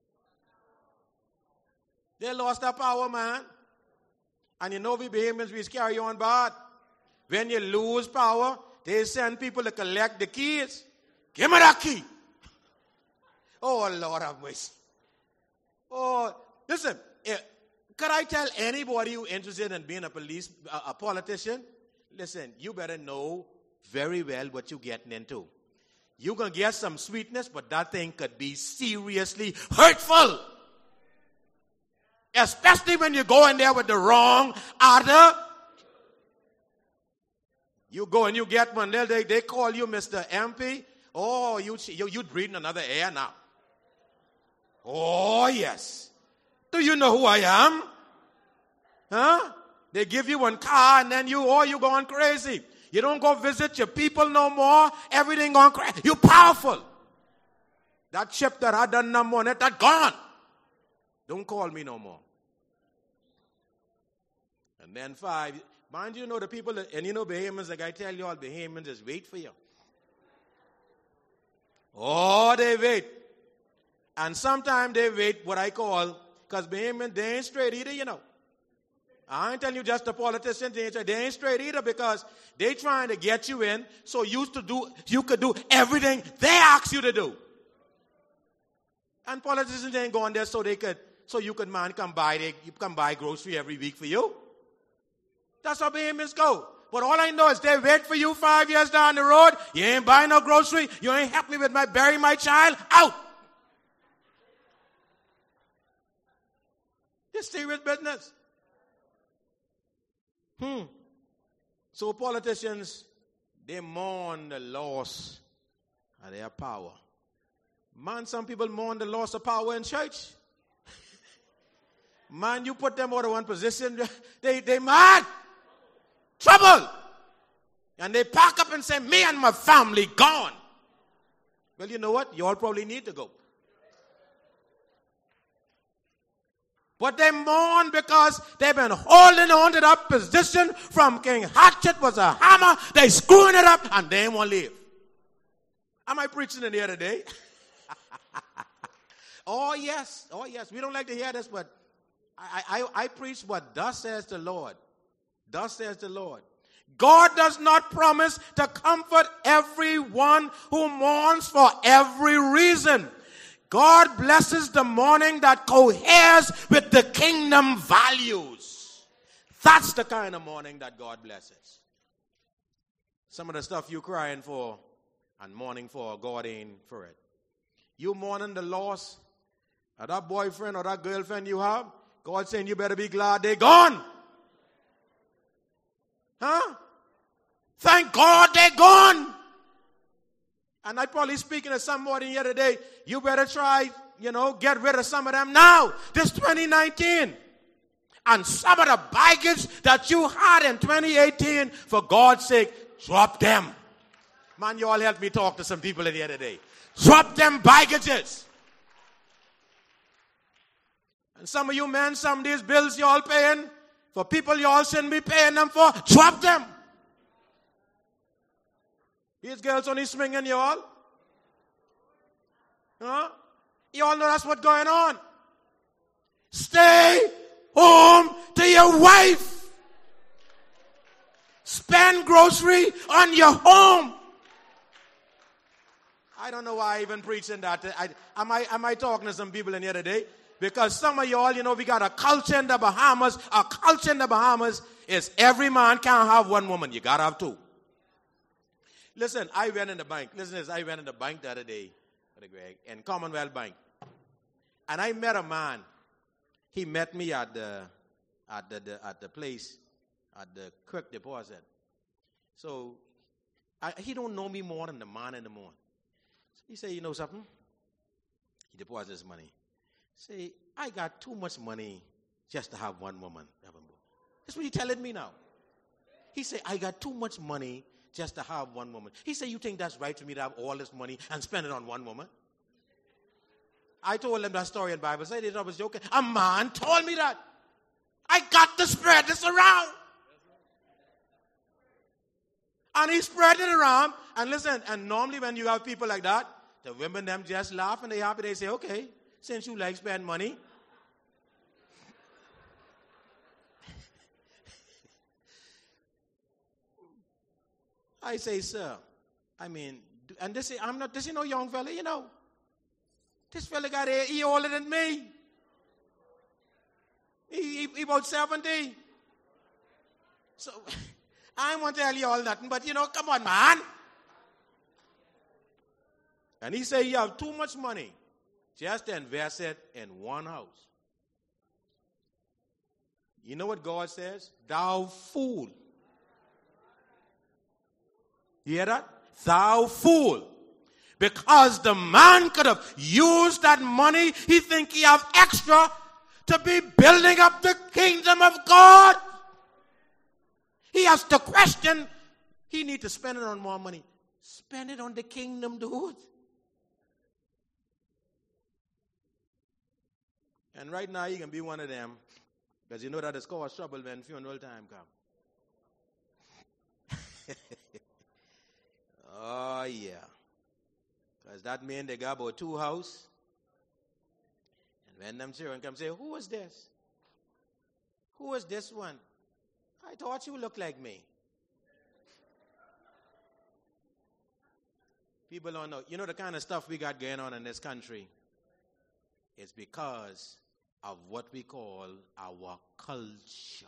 They lost their power, man. And you know we Bahamians, we carry on bad. When you lose power, they send people to collect the keys. Give me that key. Oh, Lord have mercy. Oh, listen, could I tell anybody who interested in being a police, a, a politician, listen, you better know very well what you're getting into. You're going to get some sweetness, but that thing could be seriously hurtful. Especially when you go in there with the wrong order. You go and you get one, they, they call you Mister M P. Oh, you, you, you're breathing another air now. Oh, yes. Do you know who I am? Huh? They give you one car and then you, oh, you going crazy. You don't go visit your people no more. Everything going crazy. You're powerful. That chip that I done number on it, that gone. Don't call me no more. And then five, mind you know the people, that, and you know Bahamians, like I tell you all, Bahamians just wait for you. Oh, they wait. And sometimes they wait what I call, because Bahamians, they ain't straight either, you know. I ain't telling you just the politicians, they ain't, they ain't straight either, because they trying to get you in so you to do you could do everything they ask you to do. And politicians ain't going there so they could so you could man come buy they you come buy grocery every week for you. That's how Bahamians go. But all I know is they wait for you five years down the road. You ain't buying no grocery. You ain't help me with my bury my child. Out. This serious business. Hmm. So politicians, they mourn the loss of their power. Man, some people mourn the loss of power in church. Man, you put them out of one position, they they mad. Trouble. And they pack up and say, me and my family gone. Well, you know what? You all probably need to go. But they mourn because they've been holding on to that position from King Hatchet was a hammer. They screwing it up and they won't leave. Am I preaching in the other day? Oh, yes. Oh, yes. We don't like to hear this, but I, I, I preach what thus says the Lord. Thus says the Lord. God does not promise to comfort everyone who mourns for every reason. God blesses the mourning that coheres with the kingdom values. That's the kind of mourning that God blesses. Some of the stuff you're crying for and mourning for, God ain't for it. You mourning the loss of that boyfriend or that girlfriend you have, God saying you better be glad they're gone. Huh? Thank God they're gone. And I probably speaking to somebody the other day, you better try, you know, get rid of some of them now. This twenty nineteen. And some of the baggage that you had in twenty eighteen, for God's sake, drop them. Man, you all helped me talk to some people the other day. Drop them baggages. And some of you men, some of these bills you all paying, for people you all shouldn't be paying them for, drop them. These girls only swinging you all. Huh? You all know that's what's going on. Stay home to your wife. Spend grocery on your home. I don't know why I even preaching that. I, am, I, am I talking to some people in the other day? Because some of y'all, you know, we got a culture in the Bahamas. A culture in the Bahamas is every man can't have one woman. You got to have two. Listen, I went in the bank. Listen to this. I went in the bank the other day, Greg, in Commonwealth Bank. And I met a man. He met me at the at the, the at the place, at the quick deposit. So I, he don't know me more than the man in the morning. So he said, you know something? He deposits his money. Say, I got too much money just to have one woman. That's what he's telling me now. He said, I got too much money just to have one woman. He said, you think that's right for me to have all this money and spend it on one woman? I told him that story in the Bible. I said, I was joking. A man told me that. I got to spread this around. And he spread it around. And listen, and normally when you have people like that, the women them just laugh and they happy. They say, okay, since you like spend money. I say, sir, I mean, and this is, I'm not, this is no young fella, you know. This fella got a, he older than me. He, he, he about seventy. So, I don't want to tell you all nothing, but you know, come on, man. And he said, you have too much money. Just invest it in one house. You know what God says? Thou fool. You hear that? Thou fool. Because the man could have used that money, he think he have extra to be building up the kingdom of God. He has to question, he need to spend it on more money. Spend it on the kingdom, dude. And right now, you can be one of them, because you know that it's caused trouble when funeral time comes. Oh, yeah. Because that means they got about two houses. And when them children come say, who is this? Who is this one? I thought you looked like me. People don't know. You know the kind of stuff we got going on in this country? It's because of what we call our culture.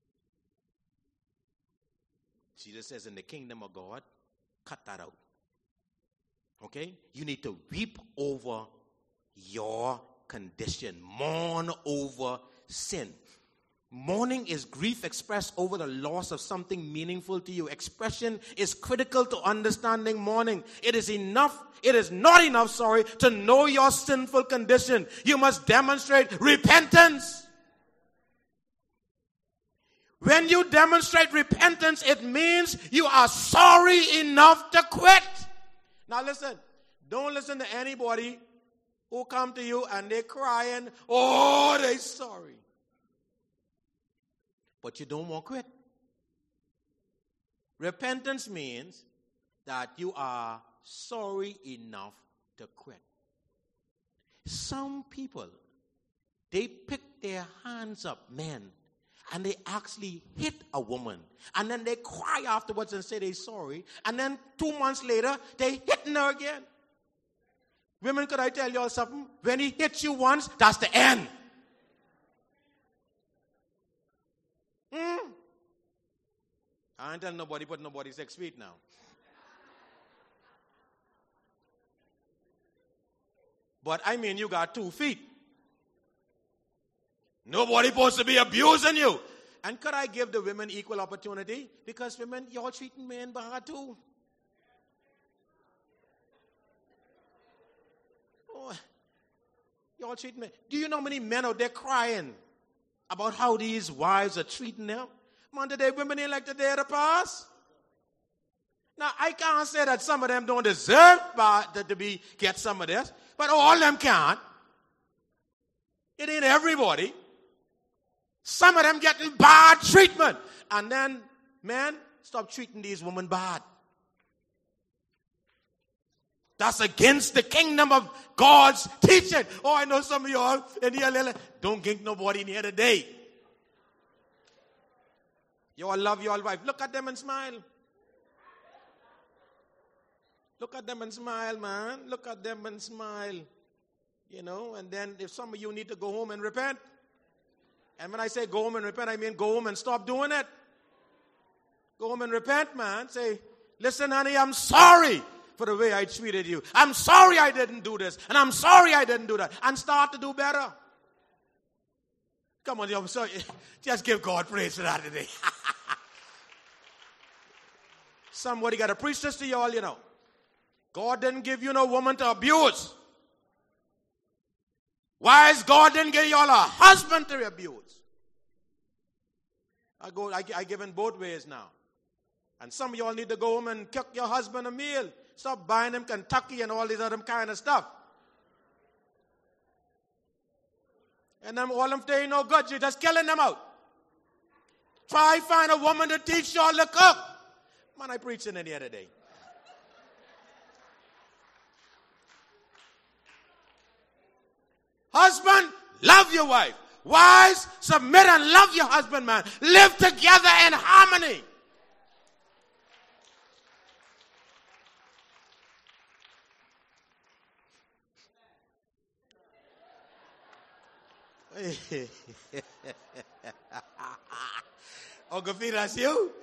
Jesus says in the kingdom of God, cut that out. Okay? You need to weep over your condition. Mourn over sin. Mourning is grief expressed over the loss of something meaningful to you. Expression is critical to understanding mourning. It is enough, it is not enough, sorry, to know your sinful condition. You must demonstrate repentance. When you demonstrate repentance, it means you are sorry enough to quit. Now listen, don't listen to anybody who come to you and they're crying, oh, they're sorry. but you don't want to quit. Repentance means that you are sorry enough to quit. Some people, they pick their hands up, men, and they actually hit a woman. And then they cry afterwards and say they're sorry. And then two months later, they hitting her again. Women, could I tell you all something? When he hits you once, that's the end. Mm. I ain't telling nobody, but nobody's six feet now. But I mean, you got two feet. Nobody supposed to be abusing you. And could I give the women equal opportunity? Because women, y'all treating men bad too. Oh, y'all treating men. Do you know how many men out there crying about how these wives are treating them? Man, today women ain't like the day of the past. Now, I can't say that some of them don't deserve to be get some of this, but all of them can't. It ain't everybody. Some of them getting bad treatment. And then, man, stop treating these women bad. That's against the kingdom of God's teaching. Oh, I know some of y'all in here, don't gink nobody in here today. Y'all love your wife. Look at them and smile. Look at them and smile, man. Look at them and smile. You know, and then if some of you need to go home and repent. And when I say go home and repent, I mean go home and stop doing it. Go home and repent, man. Say, listen, honey, I'm sorry for the way I treated you. I'm sorry I didn't do this. And I'm sorry I didn't do that. And start to do better. Come on, I'm sorry. Just give God praise for that today. Somebody got to preach this to y'all, you know. God didn't give you no woman to abuse. Why is God didn't give y'all a husband to abuse? I go, I, I give in both ways now. And some of y'all need to go home and cook your husband a meal. Stop buying him Kentucky and all these other kind of stuff. And then all of them ain't no good. You're just killing them out. Try find a woman to teach y'all to cook. Man, I preached in it the other day. Husband, love your wife. Wives, submit and love your husband, man. Live together in harmony. Uncle V, that's you?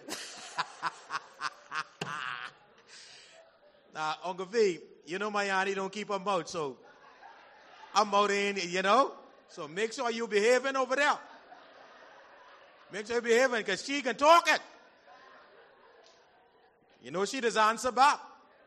Now, Uncle V, you know my auntie don't keep her mouth, so I'm out in, you know? So make sure you behaving over there. Make sure you behaving, because she can talk it. You know she does answer back.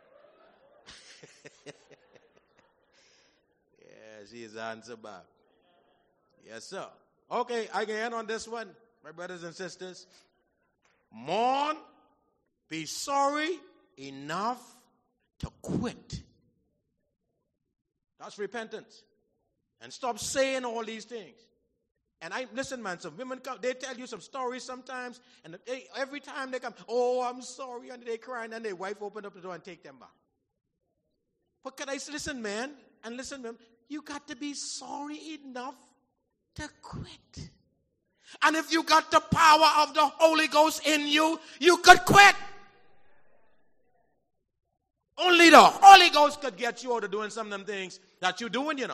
Yeah, she is answer back. Yes, sir. Okay, I can end on this one, my brothers and sisters. Mourn, be sorry enough to quit. That's repentance. And stop saying all these things. And I listen, man, some women come, they tell you some stories sometimes, and they, every time they come, oh, I'm sorry, and they cry, and then their wife open up the door and take them back. But can I listen, man, and listen, man, you got to be sorry enough to quit. And if you got the power of the Holy Ghost in you, you could quit. Only the Holy Ghost could get you out of doing some of them things that you're doing, you know.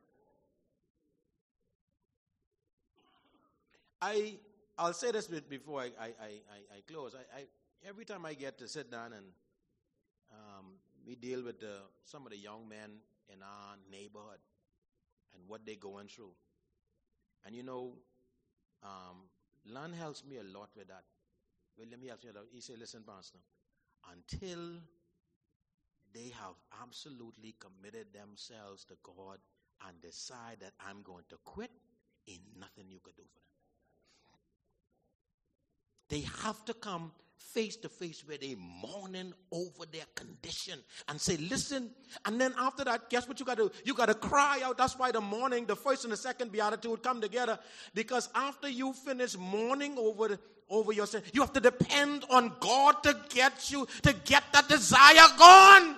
I, I'll say this before I, I, I, I close. I, I, every time I get to sit down and um, we deal with the, some of the young men in our neighborhood and what they're going through. And you know, um, Lon helps me a lot with that. William, he helps me a lot. He said, listen, Pastor, until they have absolutely committed themselves to God and decide that I'm going to quit, ain't nothing you could do for them. They have to come face to face where they mourning over their condition and say, listen. And then after that, guess what you got to do? You got to cry out. That's why the mourning, the first and the second beatitude come together. Because after you finish mourning over the, over your sin, you have to depend on God to get you, to get that desire gone.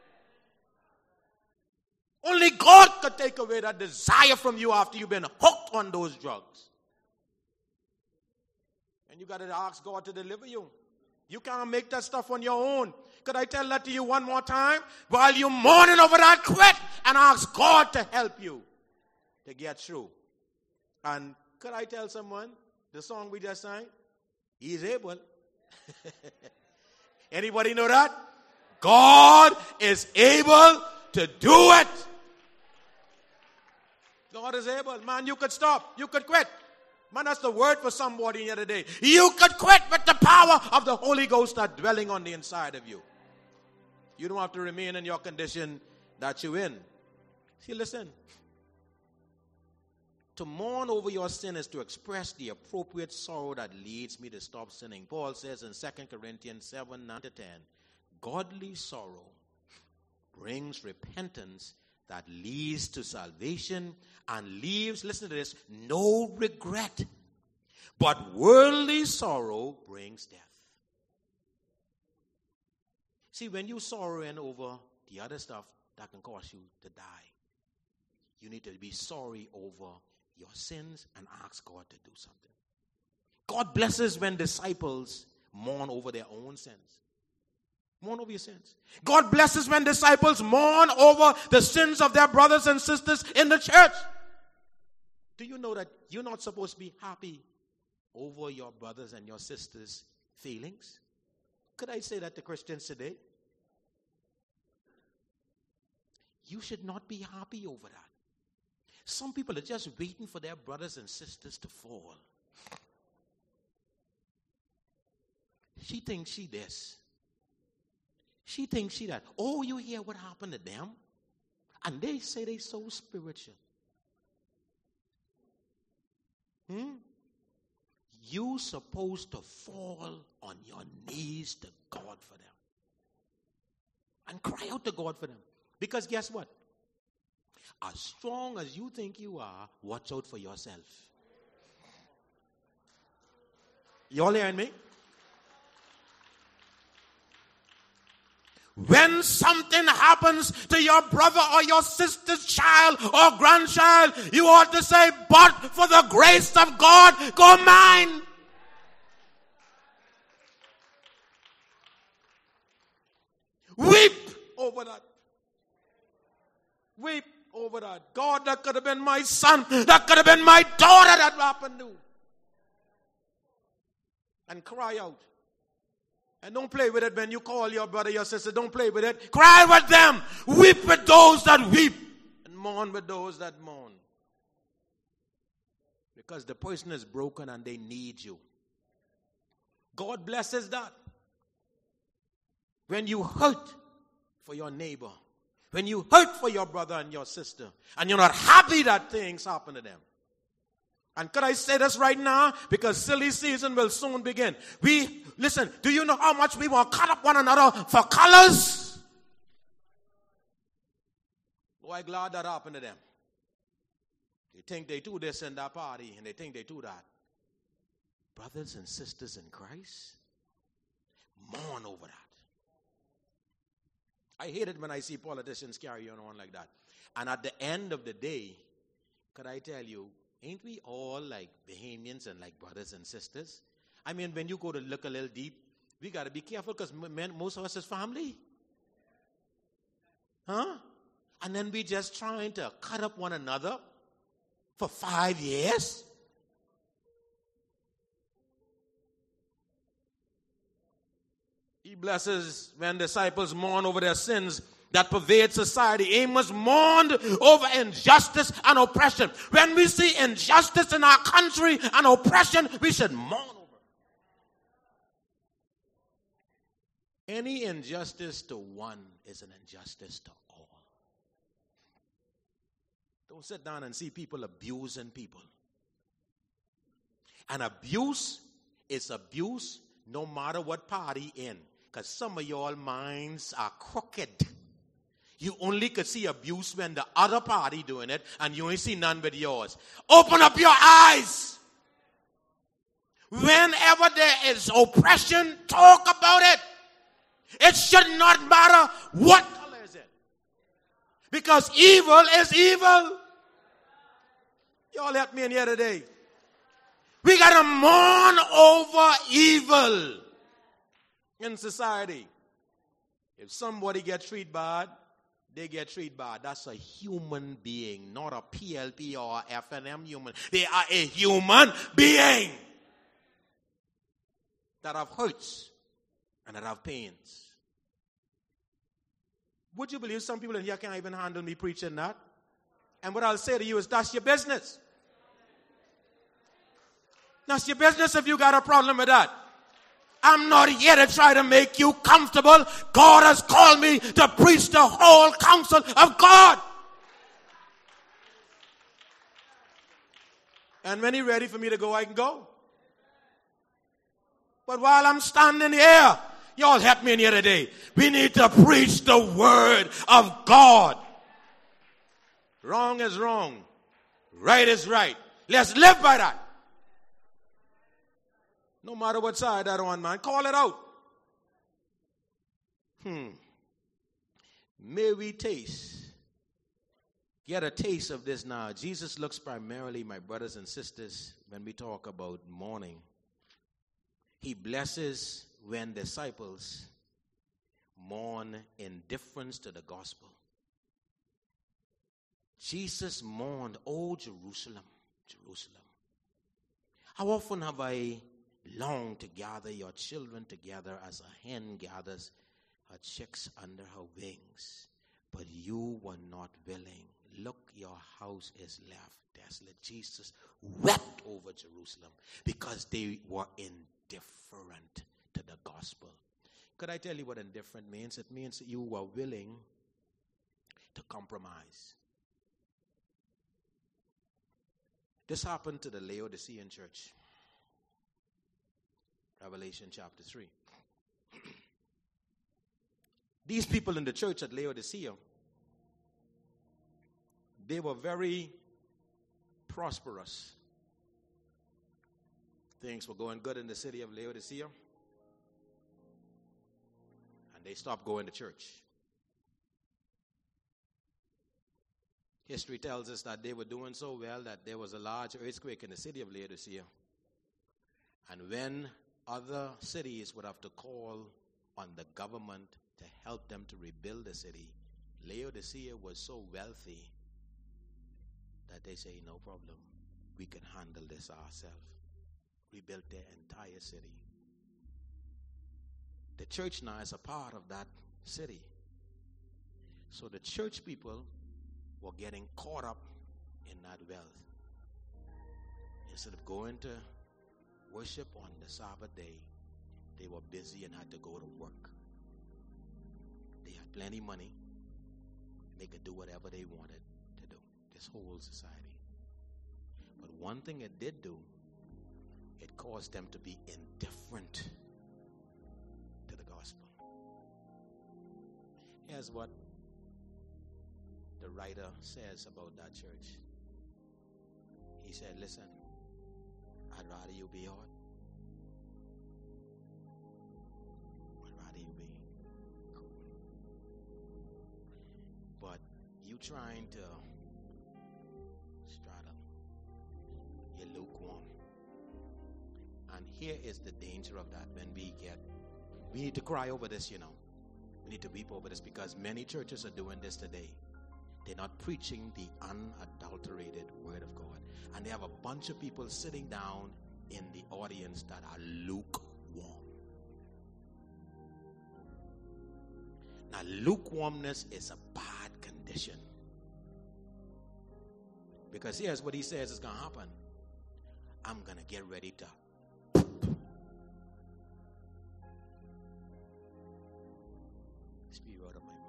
Only God could take away that desire from you after you've been hooked on those drugs. And you got to ask God to deliver you. You can't make that stuff on your own. Could I tell that to you one more time? While you're mourning over that, quit and ask God to help you to get through. And could I tell someone, the song we just sang, He's able. Anybody know that? God is able to do it. God is able. Man, you could stop. You could quit. Man, that's the word for somebody here today. You could quit with the power of the Holy Ghost that's dwelling on the inside of you. You don't have to remain in your condition that you're in. See, listen. To mourn over your sin is to express the appropriate sorrow that leads me to stop sinning. Paul says in Second Corinthians seven, nine to ten, godly sorrow brings repentance that leads to salvation and leaves, listen to this, no regret. But worldly sorrow brings death. See, when you sorrowing over the other stuff that can cause you to die, you need to be sorry over your sins and ask God to do something. God blesses when disciples mourn over their own sins. Mourn over your sins. God blesses when disciples mourn over the sins of their brothers and sisters in the church. Do you know that you're not supposed to be happy over your brothers and your sisters' feelings? Could I say that to Christians today? You should not be happy over that. Some people are just waiting for their brothers and sisters to fall. She thinks she this. She thinks she that. Oh, you hear what happened to them? And they say they so spiritual. Hmm? You supposed to fall on your knees to God for them. And cry out to God for them. Because guess what? As strong as you think you are, watch out for yourself. You all hearing me? When something happens to your brother or your sister's child or grandchild, you ought to say, but for the grace of God, go mine. Weep over that. Weep over that. God, that could have been my son. That could have been my daughter that happened to. And cry out. And don't play with it when you call your brother, your sister. Don't play with it. Cry with them. Weep with those that weep. And mourn with those that mourn. Because the person is broken and they need you. God blesses that. When you hurt for your neighbor. When you hurt for your brother and your sister. And you're not happy that things happen to them. And could I say this right now? Because silly season will soon begin. We, listen, do you know how much we want to cut up one another for colors? Boy, I'm glad that happened to them. They think they do this in that party, and they think they do that. Brothers and sisters in Christ, mourn over that. I hate it when I see politicians carry on like that. And at the end of the day, could I tell you, ain't we all like Bahamians and like brothers and sisters? I mean, when you go to look a little deep, we got to be careful because most of us is family. Huh? And then we just trying to cut up one another for five years. He blesses when disciples mourn over their sins that pervade society. Amos mourned over injustice and oppression. When we see injustice in our country and oppression, we should mourn over it. Any injustice to one is an injustice to all. Don't sit down and see people abusing people. And abuse is abuse No matter what party in. Because some of y'all minds are crooked. You only could see abuse when the other party doing it, and you only see none but yours. Open up your eyes. Whenever there is oppression, talk about it. It should not matter what color is it. Because evil is evil. Y'all help me in here today. We got to mourn over evil in society. If somebody gets treated bad, they get treated bad. That's a human being, not a P L P or F N M human. They are a human being that have hurts and that have pains. Would you believe some people in here can't even handle me preaching that? And what I'll say to you is, that's your business. That's your business if you got a problem with that. I'm not here to try to make you comfortable. God has called me to preach the whole counsel of God. And when He's ready for me to go, I can go. But while I'm standing here, y'all help me in here today. We need to preach the word of God. Wrong is wrong. Right is right. Let's live by that. No matter what side that on, man. Call it out. Hmm. May we taste. Get a taste of this now. Jesus looks primarily, my brothers and sisters, when we talk about mourning. He blesses when disciples mourn indifference to the gospel. Jesus mourned, "Oh, Jerusalem, Jerusalem. How often have I longed to gather your children together as a hen gathers her chicks under her wings, but you were not willing. Look, your house is left desolate." Jesus wept over Jerusalem because they were indifferent to the gospel. Could I tell you what indifferent means? It means you were willing to compromise. This happened to the Laodicean church. Revelation chapter three. These people in the church at Laodicea, they were very prosperous. Things were going good in the city of Laodicea, and they stopped going to church. History tells us that they were doing so well that there was a large earthquake in the city of Laodicea. And when other cities would have to call on the government to help them to rebuild the city, Laodicea was so wealthy that they say, no problem, we can handle this ourselves. Rebuilt their entire city. The church now is a part of that city. So the church people were getting caught up in that wealth. Instead of going to worship on the Sabbath day, they were busy and had to go to work. They had plenty of money. They could do whatever they wanted to do. This whole society. But one thing it did do, it caused them to be indifferent to the gospel. Here's what the writer says about that church. He said, listen, I'd rather you be hot. I'd rather you be cool. But you trying to straddle, you're lukewarm. And here is the danger of that when we get, we need to cry over this, you know. We need to weep over this because many churches are doing this today. They're not preaching the unadulterated word of God. And they have a bunch of people sitting down in the audience that are lukewarm. Now, lukewarmness is a bad condition. Because here's what he says is going to happen. I'm going to get ready to speak out of my mouth.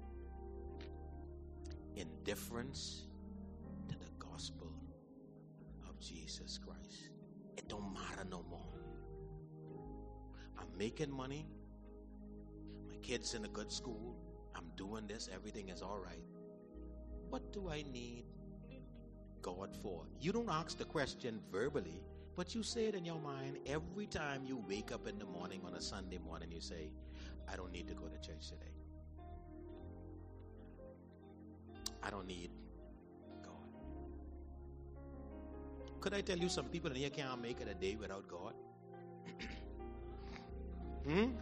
Indifference to the gospel of Jesus Christ. It don't matter no more. making money. My kid's in a good school. I'm doing this. Everything is all right. What do I need God for? You don't ask the question verbally, but you say it in your mind every time you wake up in the morning on a Sunday morning. You say, I don't need to go to church today. I don't need God. Could I tell you some people in here can't make it a day without God? hmm?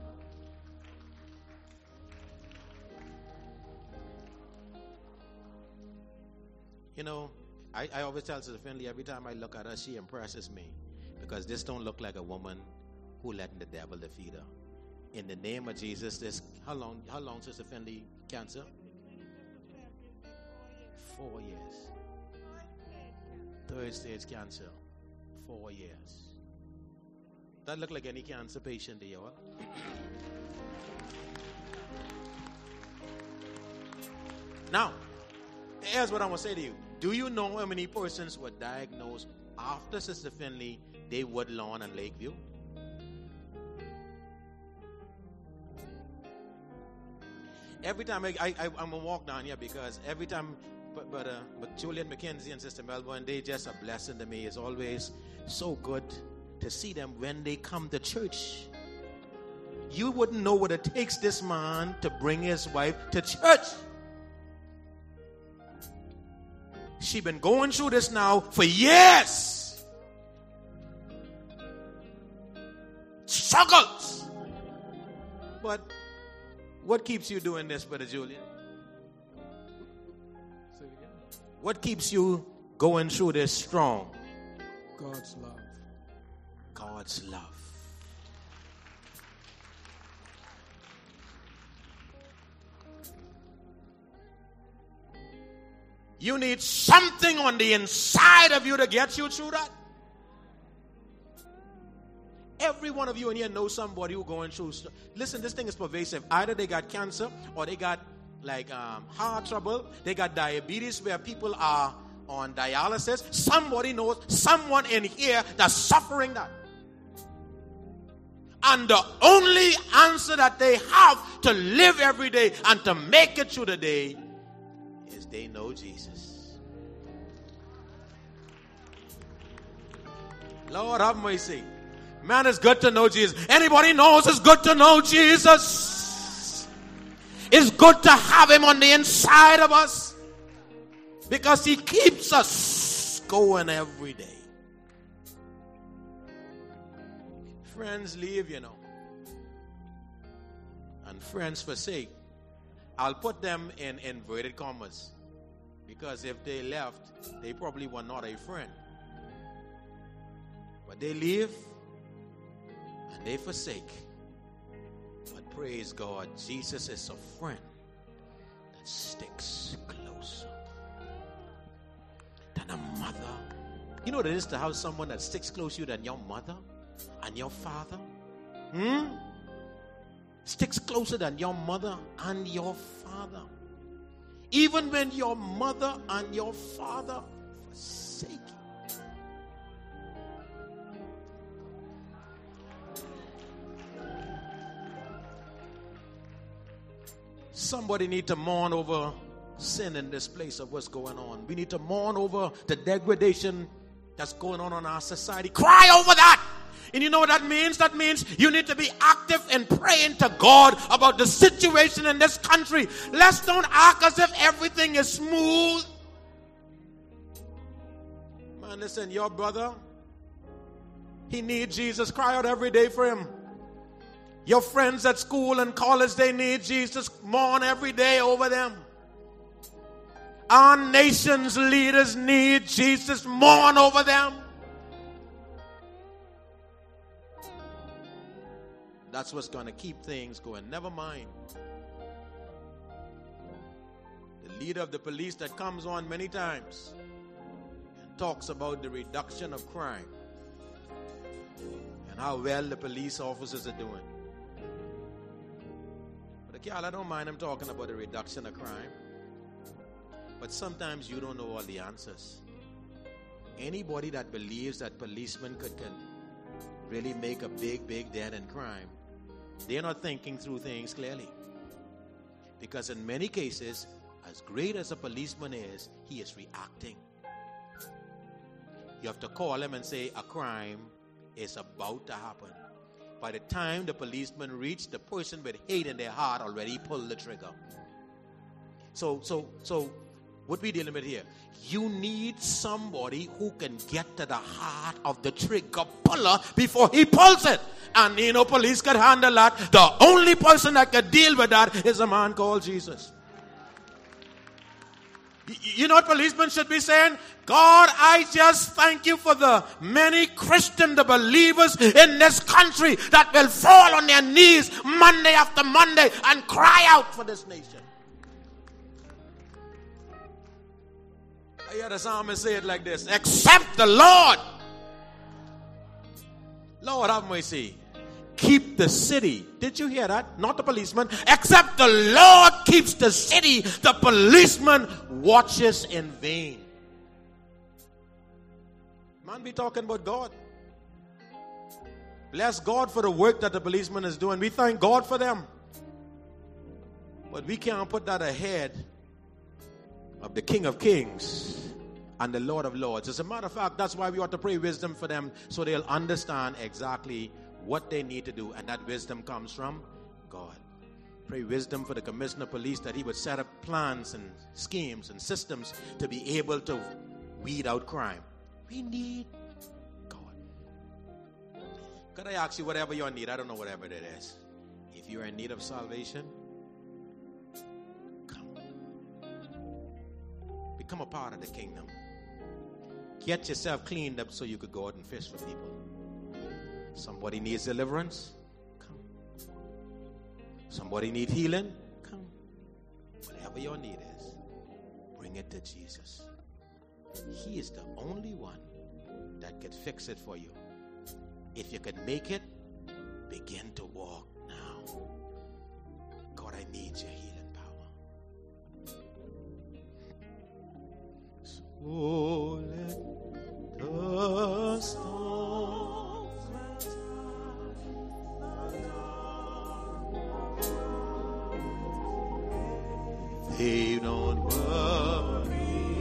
You know, I, I always tell Sister Finley, every time I look at her, she impresses me. Because this don't look like a woman who letting the devil defeat her. In the name of Jesus, this, how long, how long, Sister Finley, cancer? Four years. Third stage cancer. Four years. That look like any cancer patient to y'all. Now, here's what I'm going to say to you. Do you know how many persons were diagnosed after Sister Finley, they Woodlawn and Lakeview? Every time I, I, I, I'm going to walk down here because every time, but, but, uh, but Julian McKenzie and Sister Melbourne, they just a blessing to me. It's always so good to see them when they come to church. You wouldn't know what it takes this man to bring his wife to church. She been going through this now for years. Struggles. But what keeps you doing this, Brother Julian? What keeps you going through this strong? God's love. God's love. You need something on the inside of you to get you through that. Every one of you in here knows somebody who going through. Listen, this thing is pervasive. Either they got cancer or they got like um, heart trouble. They got diabetes where people are on dialysis. Somebody knows someone in here that's suffering that. And the only answer that they have to live every day and to make it through the day is they know Jesus. Lord have mercy. Man, it's good to know Jesus. Anybody knows it's good to know Jesus? It's good to have him on the inside of us because he keeps us going every day. Friends leave, you know, and friends forsake. I'll put them in inverted commas because if they left, they probably were not a friend. But they leave and they forsake. But praise God, Jesus is a friend that sticks closer than a mother. You know what it is to have someone that sticks closer to you than your mother and your father? Hmm? Sticks closer than your mother and your father. Even when your mother and your father forsake you. Somebody need to mourn over sin in this place of what's going on. We need to mourn over the degradation that's going on in our society. Cry over that. And you know what that means? That means you need to be active in praying to God about the situation in this country. Let's don't act as if everything is smooth. Man, listen, your brother, he needs Jesus. Cry out every day for him. Your friends at school and college, they need Jesus. Mourn every day over them. Our nation's leaders need Jesus. Mourn over them. That's what's going to keep things going. Never mind the leader of the police that comes on many times and talks about the reduction of crime and how well the police officers are doing. But y'all, I don't mind him talking about the reduction of crime. But sometimes you don't know all the answers. Anybody that believes that policemen could, could really make a big, big dent in crime They're not thinking through things clearly. Because in many cases, as great as a policeman is, he is reacting. You have to call him and say, a crime is about to happen. By the time the policeman reached, the person with hate in their heart already pulled the trigger. So, so, so, what we dealing with here? You need somebody who can get to the heart of the trigger puller before he pulls it. And you know, police can handle that. The only person that can deal with that is a man called Jesus. You know what policemen should be saying? God, I just thank you for the many Christian the believers in this country that will fall on their knees Monday after Monday and cry out for this nation. I hear the psalmist say it like this: except the Lord, Lord have mercy, keep the city. Did you hear that? Not the policeman. Except the Lord keeps the city, the policeman watches in vain. Man be talking about God. Bless God for the work that the policeman is doing. We thank God for them. But we can't put that ahead of the King of Kings and the Lord of Lords. As a matter of fact, that's why we ought to pray wisdom for them, so they'll understand exactly what they need to do, and that wisdom comes from God. Pray wisdom for the commissioner of police, that he would set up plans and schemes and systems to be able to weed out crime. We need God. Could I ask you, whatever your need, I don't know whatever it is, if you're in need of salvation, come. Become a part of the kingdom. Get yourself cleaned up so you could go out and fish for people. Somebody needs deliverance? Come. Somebody needs healing? Come. Whatever your need is, bring it to Jesus. He is the only one that can fix it for you. If you can make it, begin to walk now. God, I need your healing power. So let the storms they don't worry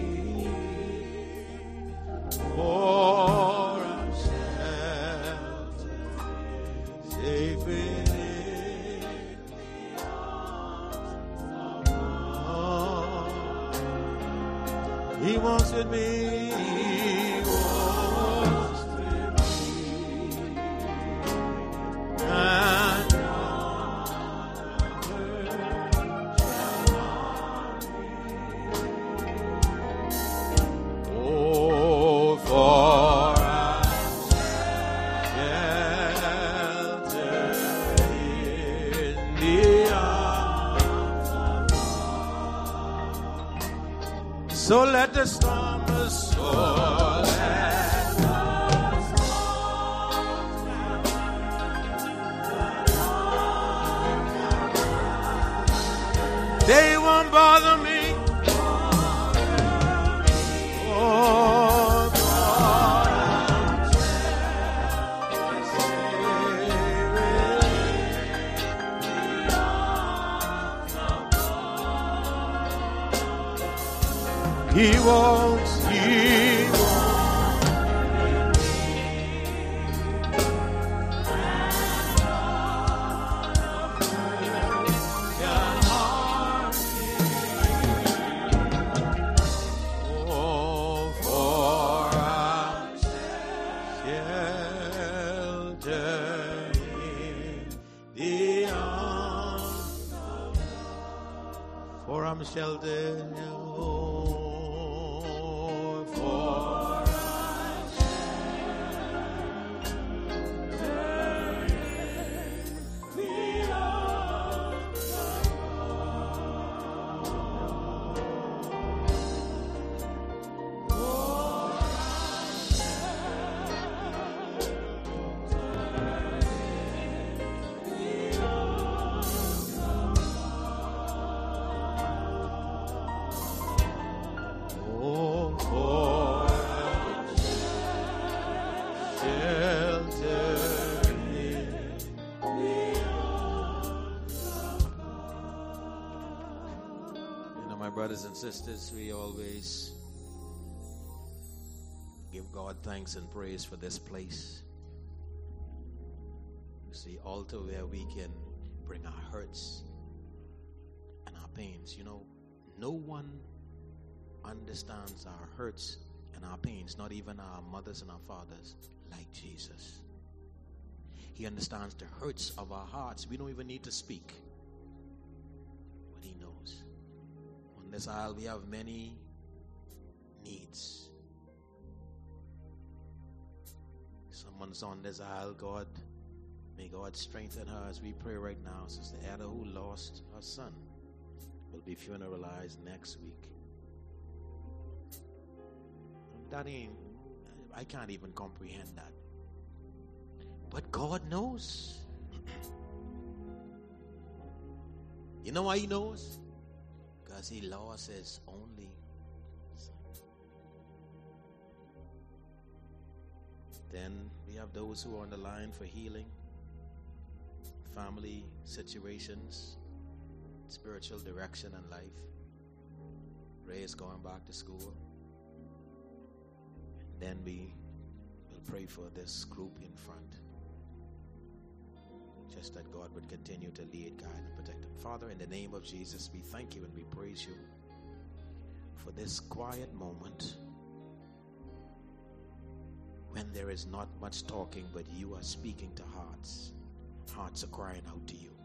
for ourselves, safe in the arms of God. He walks with me, He walks with me, and so let the storm soar, let the storms they won't bother me. Oh, God, He walks, He walks oh, for our shelter in the arms of God. For I'm sheltered in your home. brothers and sisters, we always give God thanks and praise for this place. It's the altar where we can bring our hurts and our pains. You know, no one understands our hurts and our pains, not even our mothers and our fathers, like Jesus. He understands the hurts of our hearts. We don't even need to speak, but he knows. On this aisle, we have many needs. Someone's on this aisle. God, may God strengthen her as we pray right now. Sister Ada, who lost her son, will be funeralized next week. That ain't, I can't even comprehend that. But God knows. You know why he knows? Because he lost his only son. Then we have those who are on the line for healing, family situations, spiritual direction in life. Ray is going back to school. And then we will pray for this group in front. Just that God would continue to lead, guide, and protect them. Father, in the name of Jesus, we thank you and we praise you for this quiet moment when there is not much talking, but you are speaking to hearts. Hearts are crying out to you.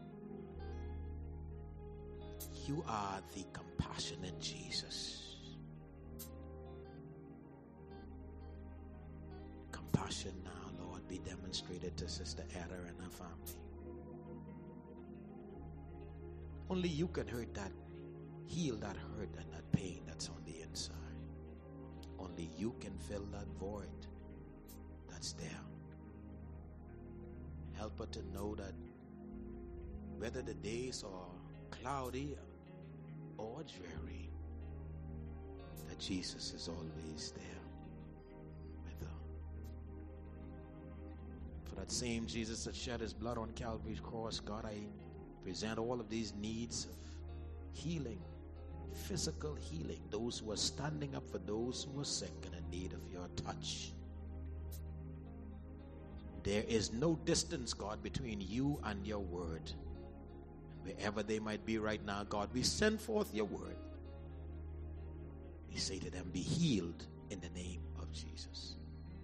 You are the compassionate Jesus. Compassion now, Lord, be demonstrated to Sister Ada and her family. Only you can hurt that, heal that hurt and that pain that's on the inside. Only you can fill that void that's there. Help her to know that whether the days are cloudy or dreary, that Jesus is always there with her. For that same Jesus that shed his blood on Calvary's cross, God, I present all of these needs of healing, physical healing, those who are standing up for those who are sick and in need of your touch. There is no distance, God, between you and your word. And wherever they might be right now, God, we send forth your word. We say to them, be healed in the name of Jesus.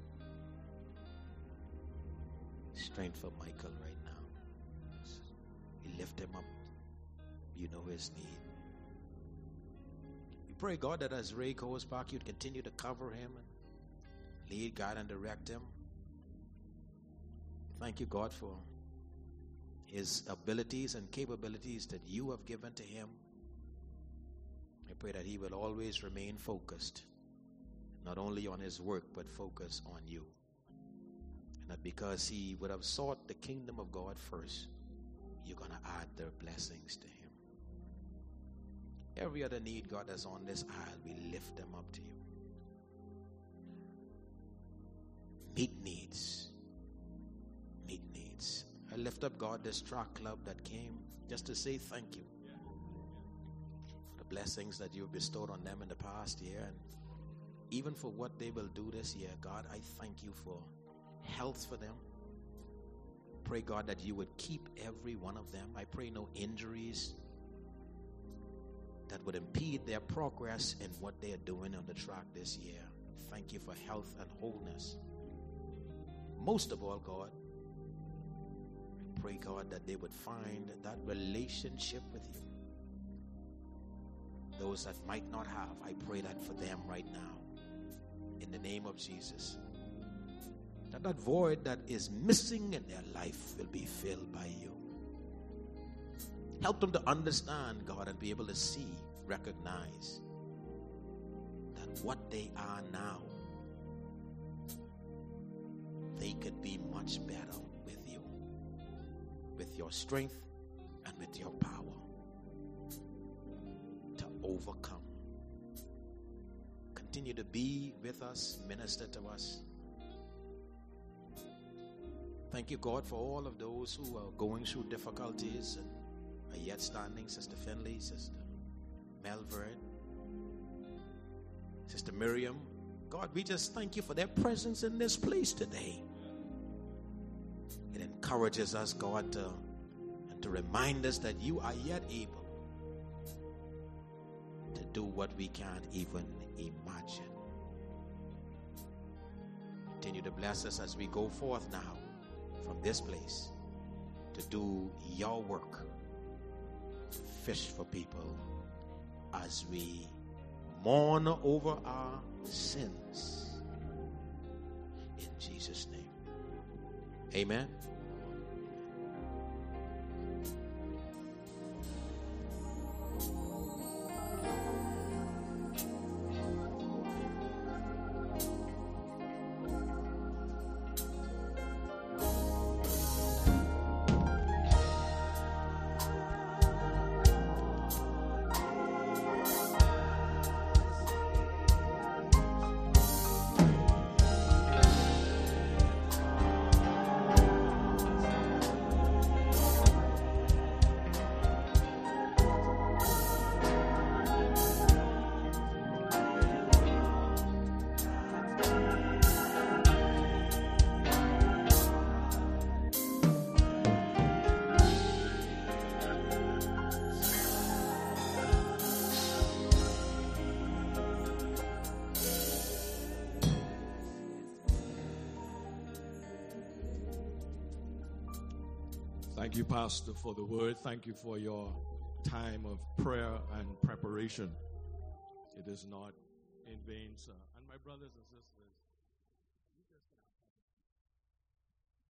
Strength for Michael right now. We lift him up. You know his need. We pray, God, that as Ray goes back, you'd continue to cover him and lead, guide, and direct him. Thank you, God, for his abilities and capabilities that you have given to him. I pray that he will always remain focused, not only on his work, but focus on you. And that because he would have sought the kingdom of God first, you're going to add their blessings to him. Every other need, God, that's on this aisle, we lift them up to you. Meet needs. Meet needs. I lift up, God, this track club that came just to say thank you for the blessings that you've bestowed on them in the past year, and even for what they will do this year. God, I thank you for health for them. Pray, God, that you would keep every one of them. I pray no injuries that would impede their progress in what they are doing on the track this year. Thank you for health and wholeness. Most of all, God, I pray, God, that they would find that relationship with you. Those that might not have, I pray that for them right now, in the name of Jesus, that that void that is missing in their life will be filled by you. Help them to understand, God, and be able to see, recognize that what they are now, they could be much better with you, with your strength and with your power to overcome. Continue to be with us, minister to us. Thank you, God, for all of those who are going through difficulties and are yet standing. Sister Finley, Sister Melvern, Sister Miriam, God, we just thank you for their presence in this place today. It encourages us, God, to, and to remind us that you are yet able to do what we can't even imagine. Continue to bless us as we go forth now from this place to do your work, fish for people as we mourn over our sins. In Jesus' name. Amen. Thank you, Pastor, for the word. Thank you for your time of prayer and preparation. It is not in vain, sir. And my brothers and sisters,